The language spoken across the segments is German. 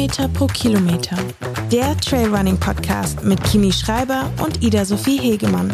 Meter pro Kilometer. Der Trailrunning-Podcast mit Kimi Schreiber und Ida-Sophie Hegemann.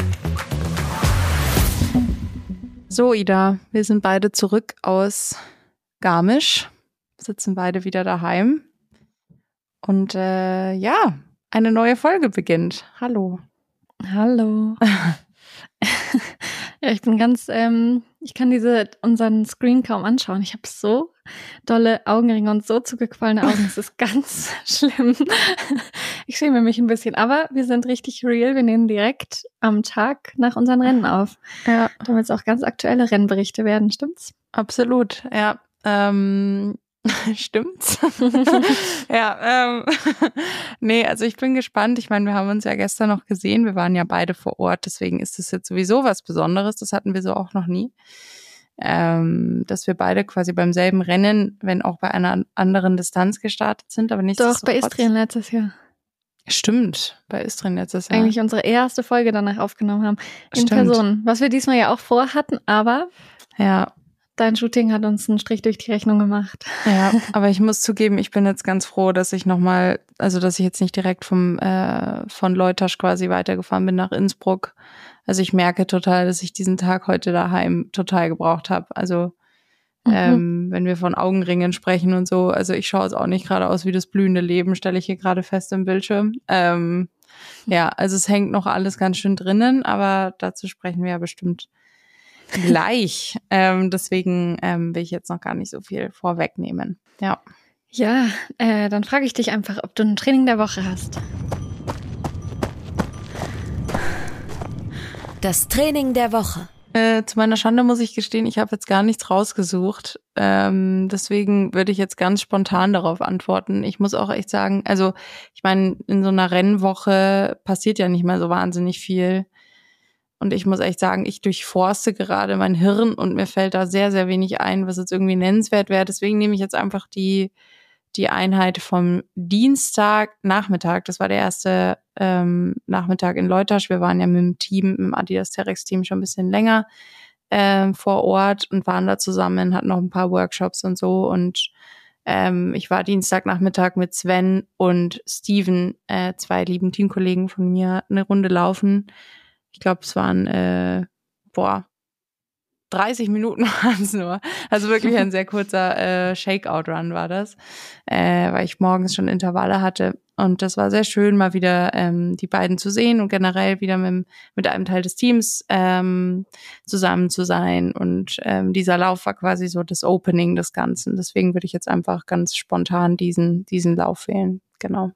So, Ida, wir sind beide zurück aus Garmisch, sitzen beide wieder daheim. Und ja, eine neue Folge beginnt. Hallo. Hallo. Ja, ich bin ganz, ich kann unseren Screen kaum anschauen. Ich habe so dolle Augenringe und so zugequollene Augen. Es ist ganz schlimm. Ich schäme mich ein bisschen, aber wir sind richtig real. Wir nehmen direkt am Tag nach unseren Rennen auf. Ja. Damit es auch ganz aktuelle Rennberichte werden, stimmt's? Absolut, ja. Stimmt's? Ja, nee, also ich bin gespannt. Ich meine, wir haben uns ja gestern noch gesehen. Wir waren ja beide vor Ort, deswegen ist es jetzt sowieso was Besonderes. Das hatten wir so auch noch nie. Dass wir beide quasi beim selben Rennen, wenn auch bei einer anderen Distanz gestartet sind, aber nicht Doch, bei Istrien letztes Jahr. Stimmt, bei Istrien letztes Jahr. Eigentlich unsere erste Folge danach aufgenommen haben. In Stimmt. Person. Was wir diesmal ja auch vorhatten, aber ja. Dein Shooting hat uns einen Strich durch die Rechnung gemacht. Ja, aber ich muss zugeben, ich bin jetzt ganz froh, dass ich dass ich jetzt nicht direkt von Leutasch quasi weitergefahren bin nach Innsbruck. Also ich merke total, dass ich diesen Tag heute daheim total gebraucht habe. Also wenn wir von Augenringen sprechen und so, also ich schaue jetzt auch nicht gerade aus wie das blühende Leben, stelle ich hier gerade fest im Bildschirm. Ja, also es hängt noch alles ganz schön drinnen, aber dazu sprechen wir ja bestimmt gleich. Deswegen will ich jetzt noch gar nicht so viel vorwegnehmen. Ja. Ja, dann frage ich dich einfach, ob du ein Training der Woche hast. Das Training der Woche. Zu meiner Schande muss ich gestehen, ich habe jetzt gar nichts rausgesucht. Deswegen würde ich jetzt ganz spontan darauf antworten. Ich muss auch echt sagen, also ich meine, in so einer Rennwoche passiert ja nicht mehr so wahnsinnig viel. Und ich muss echt sagen, ich durchforste gerade mein Hirn und mir fällt da sehr, sehr wenig ein, was jetzt irgendwie nennenswert wäre. Deswegen nehme ich jetzt einfach die Einheit vom Dienstagnachmittag. Das war der erste Nachmittag in Leutasch. Wir waren ja mit dem Team, mit dem Adidas Terex-Team schon ein bisschen länger vor Ort und waren da zusammen, hatten noch ein paar Workshops und so. Und ich war Dienstagnachmittag mit Sven und Steven, zwei lieben Teamkollegen von mir, eine Runde laufen. Ich glaube, es waren 30 Minuten waren es nur. Also wirklich ein sehr kurzer Shakeout-Run war das, weil ich morgens schon Intervalle hatte. Und das war sehr schön, mal wieder die beiden zu sehen und generell wieder mit einem Teil des Teams zusammen zu sein. Und dieser Lauf war quasi so das Opening des Ganzen. Deswegen würde ich jetzt einfach ganz spontan diesen Lauf wählen. Genau.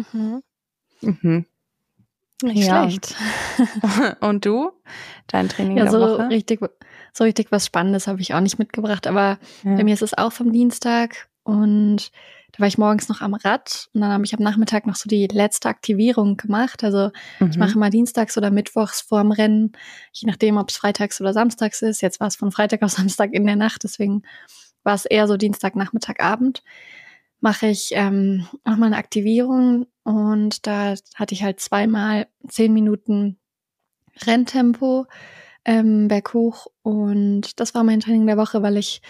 Nicht schlecht. Und du? Dein Training der Woche? So richtig was Spannendes habe ich auch nicht mitgebracht, aber bei mir ist es auch vom Dienstag und da war ich morgens noch am Rad und dann habe ich am Nachmittag noch so die letzte Aktivierung gemacht. Also ich mache mal dienstags oder mittwochs vorm Rennen, je nachdem, ob es freitags oder samstags ist. Jetzt war es von Freitag auf Samstag in der Nacht, deswegen war es eher so Dienstagnachmittagabend. Mache ich auch mal eine Aktivierung und da hatte ich halt zweimal 10 Minuten Renntempo berghoch und das war mein Training der Woche, weil ich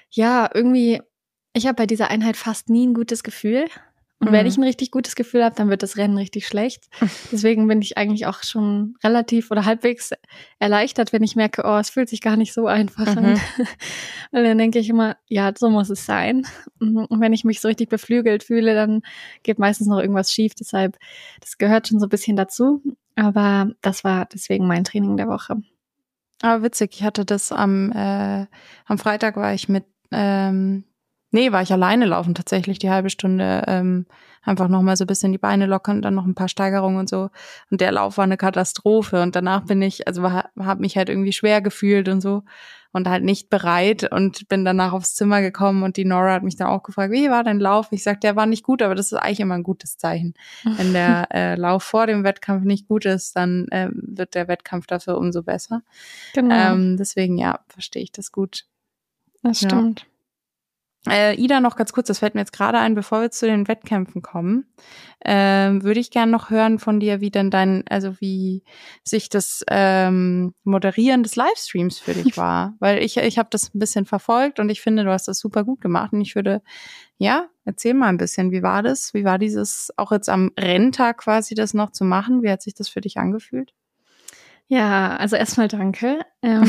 habe bei dieser Einheit fast nie ein gutes Gefühl und wenn ich ein richtig gutes Gefühl habe, dann wird das Rennen richtig schlecht. Deswegen bin ich eigentlich auch schon relativ oder halbwegs erleichtert, wenn ich merke, es fühlt sich gar nicht so einfach an. Weil dann denke ich immer, ja, so muss es sein. Und wenn ich mich so richtig beflügelt fühle, dann geht meistens noch irgendwas schief. Deshalb, das gehört schon so ein bisschen dazu. Aber das war deswegen mein Training der Woche. Aber witzig, ich hatte das am Freitag war ich war ich alleine laufen tatsächlich die halbe Stunde, einfach nochmal so ein bisschen die Beine lockern und dann noch ein paar Steigerungen und so. Und der Lauf war eine Katastrophe und danach habe mich halt irgendwie schwer gefühlt und so und halt nicht bereit und bin danach aufs Zimmer gekommen und die Nora hat mich dann auch gefragt, wie war dein Lauf? Ich sagte, der war nicht gut, aber das ist eigentlich immer ein gutes Zeichen. Wenn der Lauf vor dem Wettkampf nicht gut ist, dann wird der Wettkampf dafür umso besser. Genau. Deswegen, ja, verstehe ich das gut. Das stimmt. Ida, noch ganz kurz, das fällt mir jetzt gerade ein, bevor wir zu den Wettkämpfen kommen, würde ich gerne noch hören von dir, wie denn wie sich das Moderieren des Livestreams für dich war. Weil ich habe das ein bisschen verfolgt und ich finde, du hast das super gut gemacht. Und ich würde, erzähl mal ein bisschen, wie war das? Wie war dieses, auch jetzt am Renntag quasi das noch zu machen? Wie hat sich das für dich angefühlt? Ja, also erstmal danke.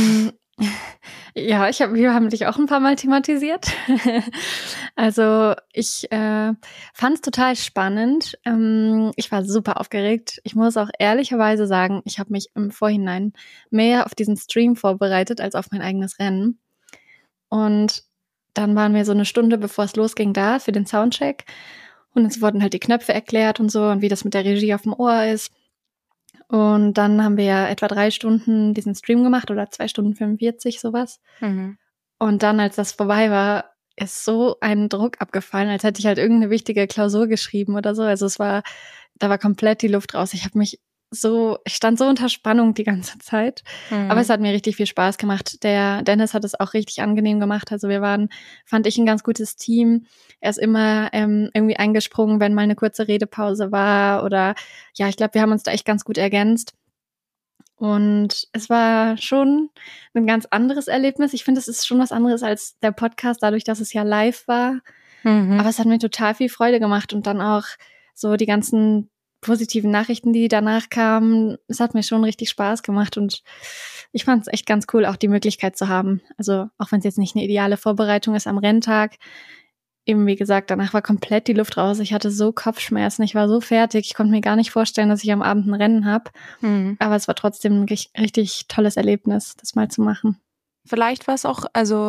Ja, wir haben dich auch ein paar Mal thematisiert. Also ich fand es total spannend. Ich war super aufgeregt. Ich muss auch ehrlicherweise sagen, ich habe mich im Vorhinein mehr auf diesen Stream vorbereitet als auf mein eigenes Rennen. Und dann waren wir so eine Stunde, bevor es losging, da für den Soundcheck. Und es wurden halt die Knöpfe erklärt und so und wie das mit der Regie auf dem Ohr ist. Und dann haben wir ja etwa 3 Stunden diesen Stream gemacht oder 2 Stunden 45, sowas. Mhm. Und dann, als das vorbei war, ist so ein Druck abgefallen, als hätte ich halt irgendeine wichtige Klausur geschrieben oder so. Also da war komplett die Luft raus. Ich stand so unter Spannung die ganze Zeit. Mhm. Aber es hat mir richtig viel Spaß gemacht. Der Dennis hat es auch richtig angenehm gemacht. Also wir waren, fand ich, ein ganz gutes Team. Er ist immer irgendwie eingesprungen, wenn mal eine kurze Redepause war oder ich glaube, wir haben uns da echt ganz gut ergänzt. Und es war schon ein ganz anderes Erlebnis. Ich finde, es ist schon was anderes als der Podcast, dadurch, dass es ja live war. Mhm. Aber es hat mir total viel Freude gemacht und dann auch so die ganzen positiven Nachrichten, die danach kamen. Es hat mir schon richtig Spaß gemacht und ich fand es echt ganz cool, auch die Möglichkeit zu haben. Also auch wenn es jetzt nicht eine ideale Vorbereitung ist am Renntag. Eben wie gesagt, danach war komplett die Luft raus. Ich hatte so Kopfschmerzen, ich war so fertig. Ich konnte mir gar nicht vorstellen, dass ich am Abend ein Rennen habe. Mhm. Aber es war trotzdem ein richtig tolles Erlebnis, das mal zu machen. Vielleicht war es auch,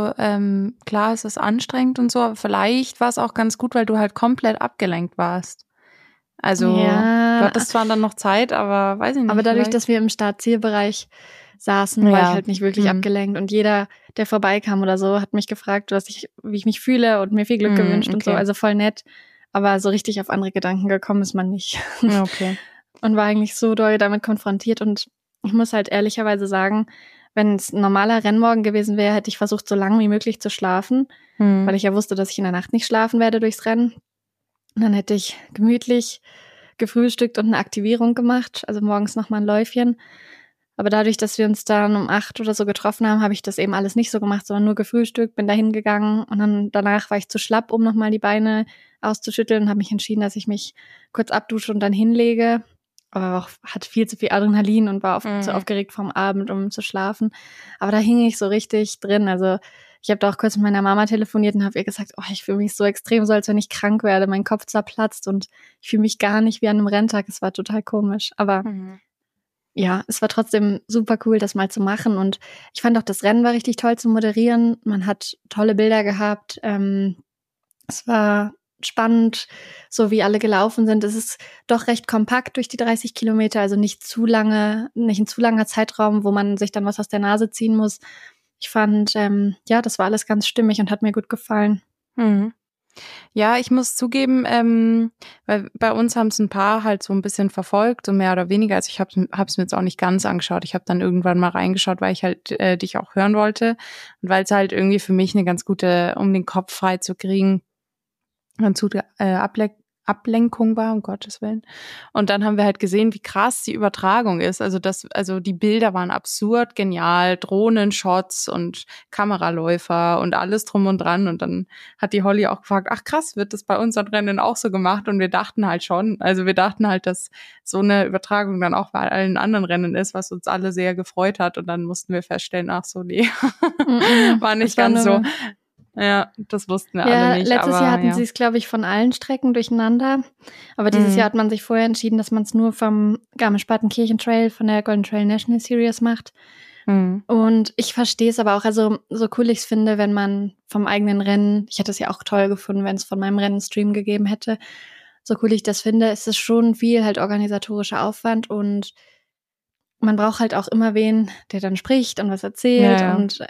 klar, es ist anstrengend und so, aber vielleicht war es auch ganz gut, weil du halt komplett abgelenkt warst. Also, du hattest zwar dann noch Zeit, aber weiß ich nicht. Aber dadurch, dass wir im Start-Ziel-Bereich saßen, war ich halt nicht wirklich abgelenkt. Und jeder, der vorbeikam oder so, hat mich gefragt, wie ich mich fühle und mir viel Glück gewünscht und so. Also voll nett. Aber so richtig auf andere Gedanken gekommen ist man nicht. Okay. Und war eigentlich so doll damit konfrontiert. Und ich muss halt ehrlicherweise sagen, wenn es ein normaler Rennmorgen gewesen wäre, hätte ich versucht, so lange wie möglich zu schlafen, weil ich ja wusste, dass ich in der Nacht nicht schlafen werde durchs Rennen. Und dann hätte ich gemütlich gefrühstückt und eine Aktivierung gemacht, also morgens nochmal ein Läufchen. Aber dadurch, dass wir uns dann um 8 oder so getroffen haben, habe ich das eben alles nicht so gemacht, sondern nur gefrühstückt, bin da hingegangen und dann danach war ich zu schlapp, um nochmal die Beine auszuschütteln und habe mich entschieden, dass ich mich kurz abdusche und dann hinlege. Aber auch hatte viel zu viel Adrenalin und war zu aufgeregt vom Abend, um zu schlafen. Aber da hing ich so richtig drin. Also ich habe da auch kurz mit meiner Mama telefoniert und habe ihr gesagt, ich fühle mich so extrem, so als wenn ich krank werde. Mein Kopf zerplatzt und ich fühle mich gar nicht wie an einem Renntag. Es war total komisch. Aber ja, es war trotzdem super cool, das mal zu machen. Und ich fand auch, das Rennen war richtig toll zu moderieren. Man hat tolle Bilder gehabt. Es war spannend, so wie alle gelaufen sind. Es ist doch recht kompakt durch die 30 Kilometer, also nicht ein zu langer Zeitraum, wo man sich dann was aus der Nase ziehen muss. Ich fand, das war alles ganz stimmig und hat mir gut gefallen. Mhm. Ja, ich muss zugeben, weil bei uns haben es ein paar halt so ein bisschen verfolgt, so mehr oder weniger. Also ich hab's mir jetzt auch nicht ganz angeschaut. Ich habe dann irgendwann mal reingeschaut, weil ich halt dich auch hören wollte und weil es halt irgendwie für mich eine ganz gute, um den Kopf frei zu kriegen, ganz gute Ablenkung war, um Gottes Willen. Und dann haben wir halt gesehen, wie krass die Übertragung ist. Also die Bilder waren absurd genial, Drohnenshots und Kameraläufer und alles drum und dran. Und dann hat die Holly auch gefragt, ach krass, wird das bei unseren Rennen auch so gemacht? Und wir dachten halt, dass so eine Übertragung dann auch bei allen anderen Rennen ist, was uns alle sehr gefreut hat. Und dann mussten wir feststellen, ach so, nee, war nicht ganz so. Ja, das wussten wir alle nicht. Letztes Jahr hatten sie es, glaube ich, von allen Strecken durcheinander. Aber dieses Jahr hat man sich vorher entschieden, dass man es nur vom Garmisch-Partenkirchen Trail, von der Golden Trail National Series macht. Und ich verstehe es aber auch, also so cool ich es finde, wenn man vom eigenen Rennen, ich hätte es ja auch toll gefunden, wenn es von meinem Rennen einen Stream gegeben hätte, so cool ich das finde, ist es schon viel halt organisatorischer Aufwand und man braucht halt auch immer wen, der dann spricht und was erzählt und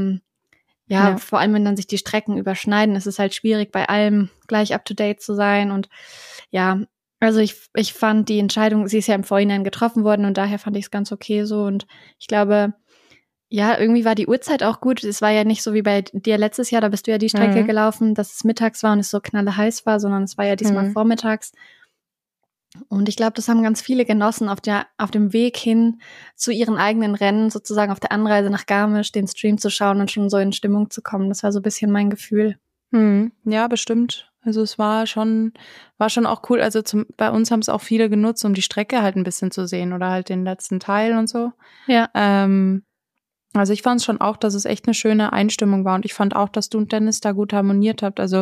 vor allem, wenn dann sich die Strecken überschneiden, ist es halt schwierig, bei allem gleich up-to-date zu sein. Und ja, also ich fand die Entscheidung, sie ist ja im Vorhinein getroffen worden und daher fand ich es ganz okay so. Und ich glaube, ja, irgendwie war die Uhrzeit auch gut. Es war ja nicht so wie bei dir letztes Jahr, da bist du ja die Strecke gelaufen, dass es mittags war und es so knalleheiß war, sondern es war ja diesmal vormittags. Und ich glaube, das haben ganz viele genossen, auf dem Weg hin zu ihren eigenen Rennen, sozusagen auf der Anreise nach Garmisch, den Stream zu schauen und schon so in Stimmung zu kommen. Das war so ein bisschen mein Gefühl. Ja, bestimmt. Also es war schon auch cool. Also bei uns haben es auch viele genutzt, um die Strecke halt ein bisschen zu sehen oder halt den letzten Teil und so. Ja. Also ich fand schon auch, dass es echt eine schöne Einstimmung war und ich fand auch, dass du und Dennis da gut harmoniert habt. Also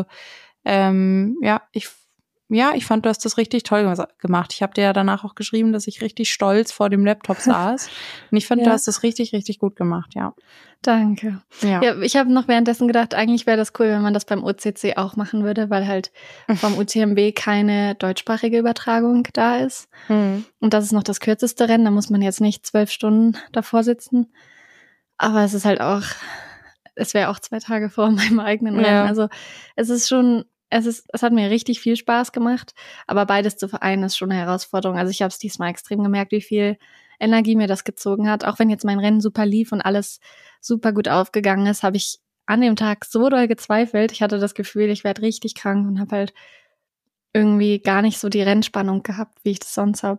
ich fand, du hast das richtig toll gemacht. Ich habe dir ja danach auch geschrieben, dass ich richtig stolz vor dem Laptop saß. Und ich fand, du hast das richtig, richtig gut gemacht, ja. Danke. Ja, ich habe noch währenddessen gedacht, eigentlich wäre das cool, wenn man das beim OCC auch machen würde, weil halt vom UTMB keine deutschsprachige Übertragung da ist. Und das ist noch das kürzeste Rennen, da muss man jetzt nicht 12 Stunden davor sitzen. Aber es ist halt auch, es wäre auch 2 Tage vor meinem eigenen Rennen. Also es ist schon, es hat mir richtig viel Spaß gemacht, aber beides zu vereinen ist schon eine Herausforderung. Also ich habe es diesmal extrem gemerkt, wie viel Energie mir das gezogen hat. Auch wenn jetzt mein Rennen super lief und alles super gut aufgegangen ist, habe ich an dem Tag so doll gezweifelt. Ich hatte das Gefühl, ich werde richtig krank und habe halt irgendwie gar nicht so die Rennspannung gehabt, wie ich das sonst habe.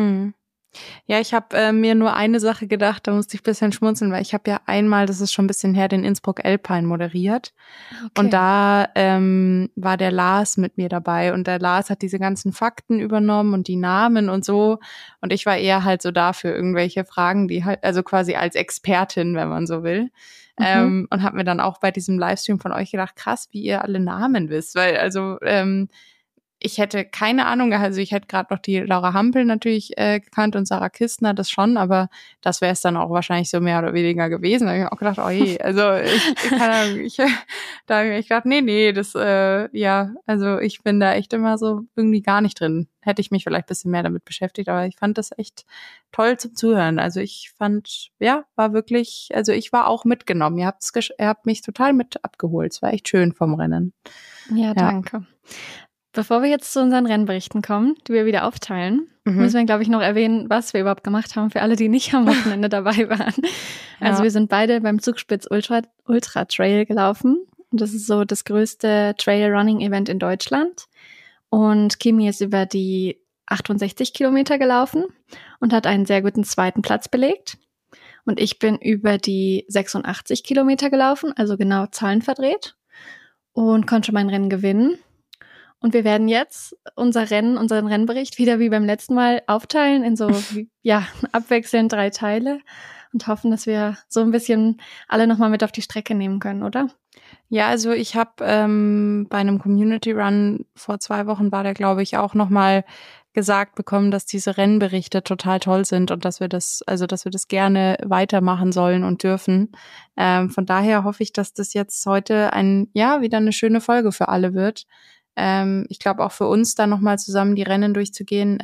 Ja, ich habe mir nur eine Sache gedacht, da musste ich ein bisschen schmunzeln, weil ich habe ja einmal, das ist schon ein bisschen her, den Innsbruck Alpine moderiert. Okay. Und da war der Lars mit mir dabei und der Lars hat diese ganzen Fakten übernommen und die Namen und so und ich war eher halt so da für irgendwelche Fragen, die halt, also quasi als Expertin, wenn man so will. Und habe mir dann auch bei diesem Livestream von euch gedacht, krass, wie ihr alle Namen wisst, weil also ich hätte keine Ahnung, also ich hätte gerade noch die Laura Hampel natürlich gekannt und Sarah Kistner, das schon, aber das wäre es dann auch wahrscheinlich so mehr oder weniger gewesen. Da habe ich mir auch gedacht, oh je, also keine Ahnung, da habe ich mir gedacht, nee, das, also ich bin da echt immer so irgendwie gar nicht drin. Hätte ich mich vielleicht ein bisschen mehr damit beschäftigt, aber ich fand das echt toll zum Zuhören. Also ich fand, war wirklich, also ich war auch mitgenommen. Ihr habt mich total mit abgeholt. Es war echt schön vom Rennen. Ja, danke. Bevor wir jetzt zu unseren Rennberichten kommen, die wir wieder aufteilen, müssen wir, glaube ich, noch erwähnen, was wir überhaupt gemacht haben für alle, die nicht am Wochenende dabei waren. Also wir sind beide beim Zugspitz Ultra Trail gelaufen. Und das ist so das größte Trail-Running-Event in Deutschland. Und Kimi ist über die 68 Kilometer gelaufen und hat einen sehr guten 2. Platz belegt. Und ich bin über die 86 Kilometer gelaufen, also genau Zahlen verdreht und konnte mein Rennen gewinnen. Und wir werden jetzt unseren Rennbericht wieder wie beim letzten Mal aufteilen in so, abwechselnd 3 Teile und hoffen, dass wir so ein bisschen alle nochmal mit auf die Strecke nehmen können, oder? Ja, also ich habe bei einem Community Run vor 2 Wochen war der, glaube ich, auch nochmal gesagt bekommen, dass diese Rennberichte total toll sind und dass wir das gerne weitermachen sollen und dürfen. Von daher hoffe ich, dass das jetzt heute wieder eine schöne Folge für alle wird. Ich glaube auch für uns dann nochmal zusammen die Rennen durchzugehen,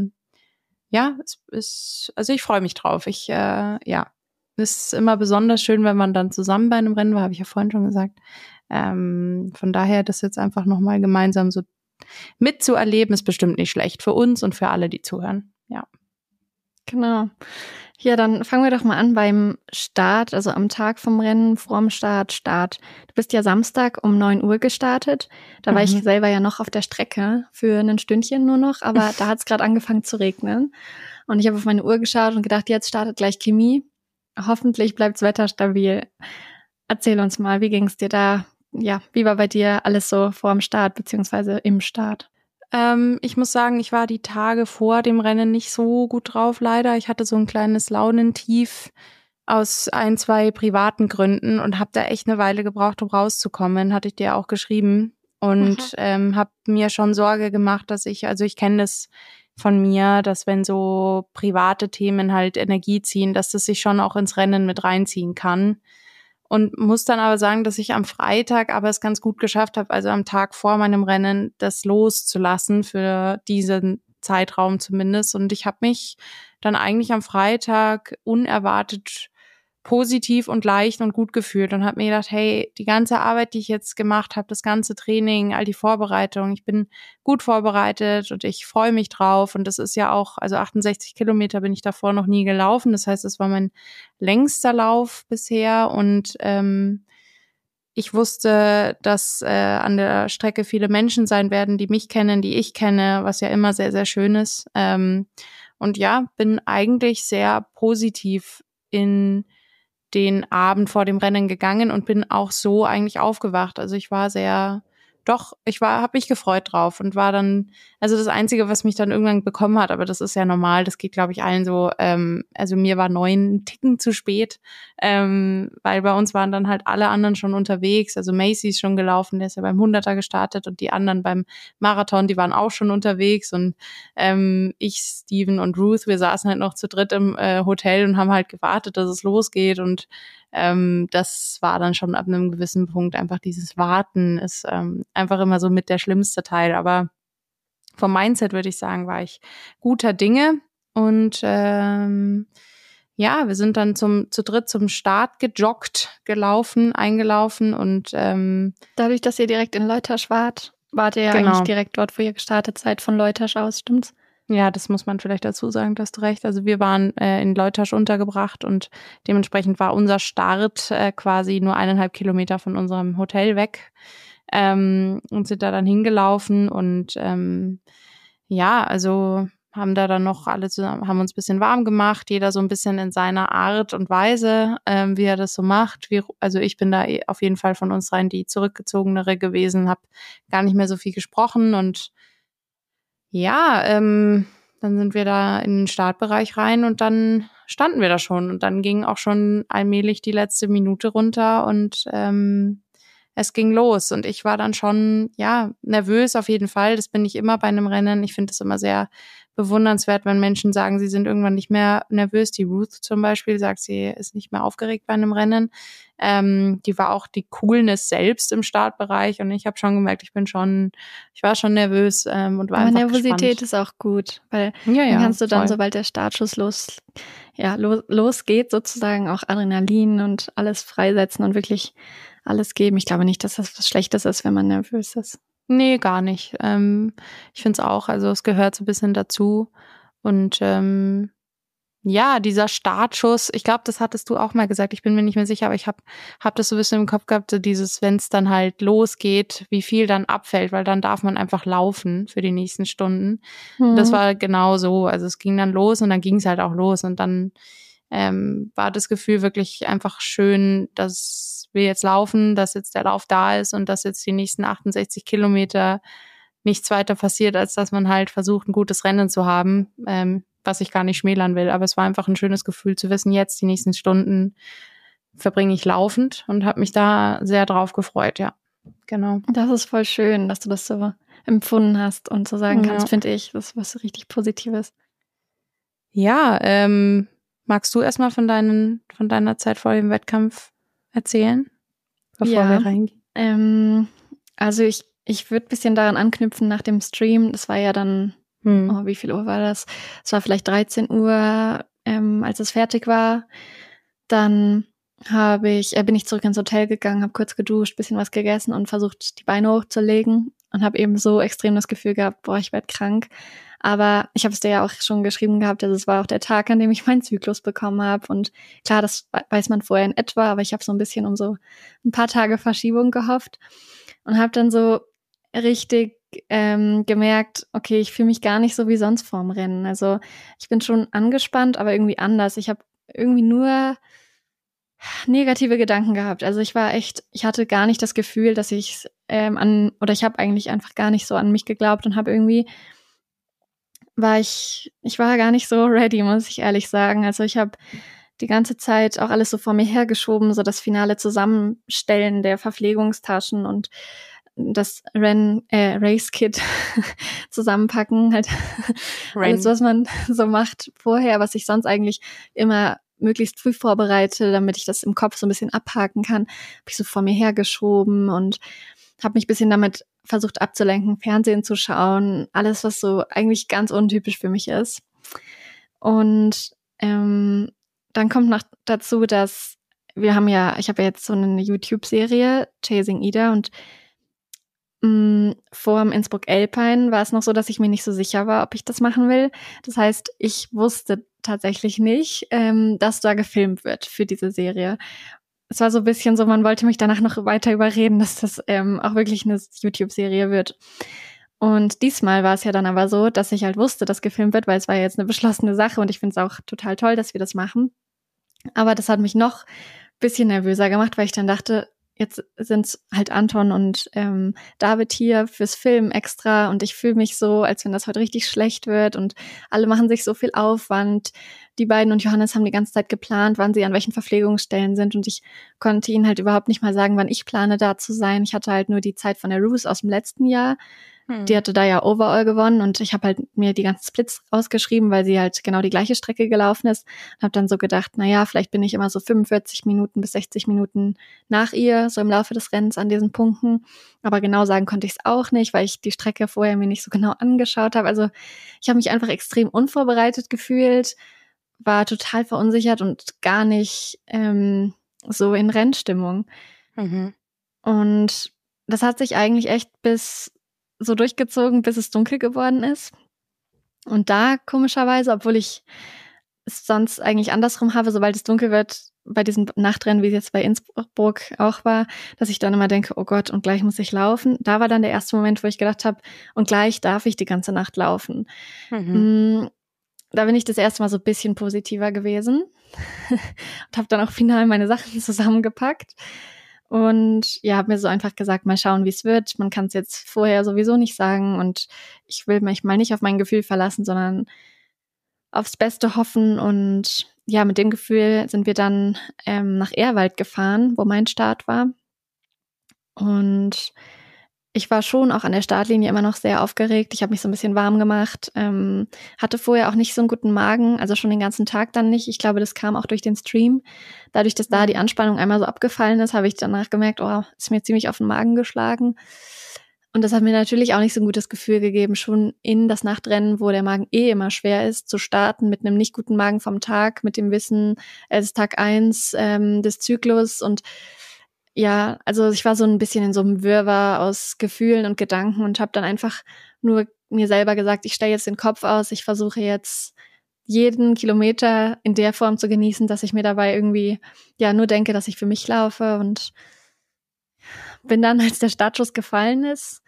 also ich freue mich drauf. Es ist immer besonders schön, wenn man dann zusammen bei einem Rennen war, habe ich ja vorhin schon gesagt. Von daher das jetzt einfach nochmal gemeinsam so mitzuerleben, ist bestimmt nicht schlecht für uns und für alle, die zuhören. Ja. Genau. Ja, dann fangen wir doch mal an beim Start, also am Tag vom Rennen, vorm Start. Du bist ja Samstag um 9 Uhr gestartet. Da war ich selber ja noch auf der Strecke für ein Stündchen nur noch, aber da hat es gerade angefangen zu regnen. Und ich habe auf meine Uhr geschaut und gedacht, jetzt startet gleich Kimi. Hoffentlich bleibt's Wetter stabil. Erzähl uns mal, wie ging's dir da? Ja, wie war bei dir alles so vorm Start beziehungsweise im Start? Ich muss sagen, ich war die Tage vor dem Rennen nicht so gut drauf, leider. Ich hatte so ein kleines Launentief aus 1, 2 privaten Gründen und habe da echt eine Weile gebraucht, um rauszukommen, hatte ich dir auch geschrieben. Und habe mir schon Sorge gemacht, dass ich kenne das von mir, dass wenn so private Themen halt Energie ziehen, dass das sich schon auch ins Rennen mit reinziehen kann. Und muss dann aber sagen, dass ich am Freitag aber es ganz gut geschafft habe, also am Tag vor meinem Rennen, das loszulassen für diesen Zeitraum zumindest. Und ich habe mich dann eigentlich am Freitag unerwartet positiv und leicht und gut gefühlt und habe mir gedacht, hey, die ganze Arbeit, die ich jetzt gemacht habe, das ganze Training, all die Vorbereitung, ich bin gut vorbereitet und ich freue mich drauf. Und das ist ja auch, also 68 Kilometer bin ich davor noch nie gelaufen. Das heißt, es war mein längster Lauf bisher und ich wusste, dass an der Strecke viele Menschen sein werden, die mich kennen, die ich kenne, was ja immer sehr, sehr schön ist. Und ja, bin eigentlich sehr positiv in den Abend vor dem Rennen gegangen und bin auch so eigentlich aufgewacht. Also ich war habe mich gefreut drauf und war dann, also das Einzige, was mich dann irgendwann bekommen hat, aber das ist ja normal, das geht, glaube ich, allen so, also mir war 9 Ticken zu spät, weil bei uns waren dann halt alle anderen schon unterwegs, also Macy ist schon gelaufen, der ist ja beim 100er gestartet und die anderen beim Marathon, die waren auch schon unterwegs und ich, Steven und Ruth, wir saßen halt noch zu dritt im Hotel und haben halt gewartet, dass es losgeht und das war dann schon ab einem gewissen Punkt einfach dieses Warten ist einfach immer so mit der schlimmste Teil. Aber vom Mindset würde ich sagen, war ich guter Dinge. Und ja, wir sind dann zu dritt zum Start eingelaufen und dadurch, dass ihr direkt in Leutasch wart ihr ja eigentlich direkt dort, wo ihr gestartet seid, von Leutasch aus, stimmt's? Ja, das muss man vielleicht dazu sagen, da hast du recht. Also wir waren in Leutasch untergebracht und dementsprechend war unser Start quasi nur 1,5 Kilometer von unserem Hotel weg und sind da dann hingelaufen und ja, also haben da dann noch alle zusammen, haben uns ein bisschen warm gemacht, jeder so ein bisschen in seiner Art und Weise, wie er das so macht. Also ich bin da auf jeden Fall von uns rein die zurückgezogenere gewesen, habe gar nicht mehr so viel gesprochen und ja, dann sind wir da in den Startbereich rein und dann standen wir da schon. Und dann ging auch schon allmählich die letzte Minute runter und es ging los. Und ich war dann schon, ja, nervös auf jeden Fall. Das bin ich immer bei einem Rennen. Ich finde es immer sehr bewundernswert, wenn Menschen sagen, sie sind irgendwann nicht mehr nervös. Die Ruth zum Beispiel sagt, sie ist nicht mehr aufgeregt bei einem Rennen. Die war auch die Coolness selbst im Startbereich und ich habe schon gemerkt, ich war schon nervös und war aber einfach Nervosität gespannt. ist auch gut, weil Ja, dann kannst du dann, voll. sobald der Startschuss losgeht, sozusagen auch Adrenalin und alles freisetzen und wirklich alles geben. Ich glaube nicht, dass das was Schlechtes ist, wenn man nervös ist. Nee, gar nicht. Ich finde es auch, also es gehört so ein bisschen dazu. Und ja, dieser Startschuss, ich glaube, das hattest du auch mal gesagt, ich bin mir nicht mehr sicher, aber ich hab das so ein bisschen im Kopf gehabt, so dieses, wenn es dann halt losgeht, wie viel dann abfällt, weil dann darf man einfach laufen für die nächsten Stunden. Und das war genau so, also es ging dann los und dann ging es halt auch los und dann war das Gefühl wirklich einfach schön, dass wir jetzt laufen, dass jetzt der Lauf da ist und dass jetzt die nächsten 68 Kilometer nichts weiter passiert, als dass man halt versucht, ein gutes Rennen zu haben, was ich gar nicht schmälern will. Aber es war einfach ein schönes Gefühl zu wissen, jetzt die nächsten Stunden verbringe ich laufend und habe mich da sehr drauf gefreut, ja. Genau. Das ist voll schön, dass du das so empfunden hast und so sagen kannst, finde ich, das ist was richtig Positives. Ja, magst du erstmal von deiner Zeit vor dem Wettkampf erzählen, bevor wir reingehen? Also ich würde ein bisschen daran anknüpfen nach dem Stream. Das war ja dann, wie viel Uhr war das? Es war vielleicht 13 Uhr, als es fertig war. Dann bin ich zurück ins Hotel gegangen, habe kurz geduscht, bisschen was gegessen und versucht, die Beine hochzulegen und habe eben so extrem das Gefühl gehabt, boah, ich werde krank. Aber ich habe es dir ja auch schon geschrieben gehabt, also es war auch der Tag, an dem ich meinen Zyklus bekommen habe. Und klar, das weiß man vorher in etwa, aber ich habe so ein bisschen um so ein paar Tage Verschiebung gehofft und habe dann so richtig gemerkt, okay, ich fühle mich gar nicht so wie sonst vorm Rennen. Also ich bin schon angespannt, aber irgendwie anders. Ich habe irgendwie nur negative Gedanken gehabt. Also ich hatte gar nicht das Gefühl, dass ich habe eigentlich einfach gar nicht so an mich geglaubt und habe irgendwie ich war gar nicht so ready, muss ich ehrlich sagen. Also ich habe die ganze Zeit auch alles so vor mir hergeschoben, so das finale Zusammenstellen der Verpflegungstaschen und das Race-Kit zusammenpacken, halt alles, was man so macht vorher, was ich sonst eigentlich immer möglichst früh vorbereite, damit ich das im Kopf so ein bisschen abhaken kann, habe ich so vor mir hergeschoben und habe mich ein bisschen damit versucht abzulenken, Fernsehen zu schauen, alles, was so eigentlich ganz untypisch für mich ist. Und dann kommt noch dazu, dass ich habe ja jetzt so eine YouTube-Serie, Chasing Ida, und vor dem Innsbruck Alpine war es noch so, dass ich mir nicht so sicher war, ob ich das machen will. Das heißt, ich wusste tatsächlich nicht, dass da gefilmt wird für diese Serie. Es war so ein bisschen so, man wollte mich danach noch weiter überreden, dass das auch wirklich eine YouTube-Serie wird. Und diesmal war es ja dann aber so, dass ich halt wusste, dass gefilmt wird, weil es war ja jetzt eine beschlossene Sache und ich finde es auch total toll, dass wir das machen. Aber das hat mich noch ein bisschen nervöser gemacht, weil ich dann dachte, jetzt sind's halt Anton und David hier fürs Film extra und ich fühle mich so, als wenn das heute richtig schlecht wird und alle machen sich so viel Aufwand. Die beiden und Johannes haben die ganze Zeit geplant, wann sie an welchen Verpflegungsstellen sind und ich konnte ihnen halt überhaupt nicht mal sagen, wann ich plane, da zu sein. Ich hatte halt nur die Zeit von der Ruth aus dem letzten Jahr. Die hatte da ja Overall gewonnen und ich habe halt mir die ganzen Splits rausgeschrieben, weil sie halt genau die gleiche Strecke gelaufen ist und habe dann so gedacht, naja, vielleicht bin ich immer so 45 Minuten bis 60 Minuten nach ihr, so im Laufe des Rennens an diesen Punkten. Aber genau sagen konnte ich es auch nicht, weil ich die Strecke vorher mir nicht so genau angeschaut habe. Also ich habe mich einfach extrem unvorbereitet gefühlt, war total verunsichert und gar nicht so in Rennstimmung. Und das hat sich eigentlich echt so durchgezogen, bis es dunkel geworden ist. Und da komischerweise, obwohl ich es sonst eigentlich andersrum habe, sobald es dunkel wird, bei diesem Nachtrennen, wie es jetzt bei Innsbruck auch war, dass ich dann immer denke, oh Gott, und gleich muss ich laufen. Da war dann der erste Moment, wo ich gedacht habe, und gleich darf ich die ganze Nacht laufen. Da bin ich das erste Mal so ein bisschen positiver gewesen und habe dann auch final meine Sachen zusammengepackt. Und ja, habe mir so einfach gesagt, mal schauen, wie es wird. Man kann es jetzt vorher sowieso nicht sagen und ich will mich mal nicht auf mein Gefühl verlassen, sondern aufs Beste hoffen. Und ja, mit dem Gefühl sind wir dann nach Ehrwald gefahren, wo mein Start war. Und ich war schon auch an der Startlinie immer noch sehr aufgeregt. Ich habe mich so ein bisschen warm gemacht, hatte vorher auch nicht so einen guten Magen, also schon den ganzen Tag dann nicht. Ich glaube, das kam auch durch den Stream. Dadurch, dass da die Anspannung einmal so abgefallen ist, habe ich danach gemerkt, oh, ist mir ziemlich auf den Magen geschlagen. Und das hat mir natürlich auch nicht so ein gutes Gefühl gegeben, schon in das Nachtrennen, wo der Magen immer schwer ist, zu starten mit einem nicht guten Magen vom Tag, mit dem Wissen, es ist Tag 1 des Zyklus und ja, also ich war so ein bisschen in so einem Wirrwarr aus Gefühlen und Gedanken und habe dann einfach nur mir selber gesagt, ich stelle jetzt den Kopf aus, ich versuche jetzt jeden Kilometer in der Form zu genießen, dass ich mir dabei irgendwie ja nur denke, dass ich für mich laufe und bin dann, als der Startschuss gefallen ist,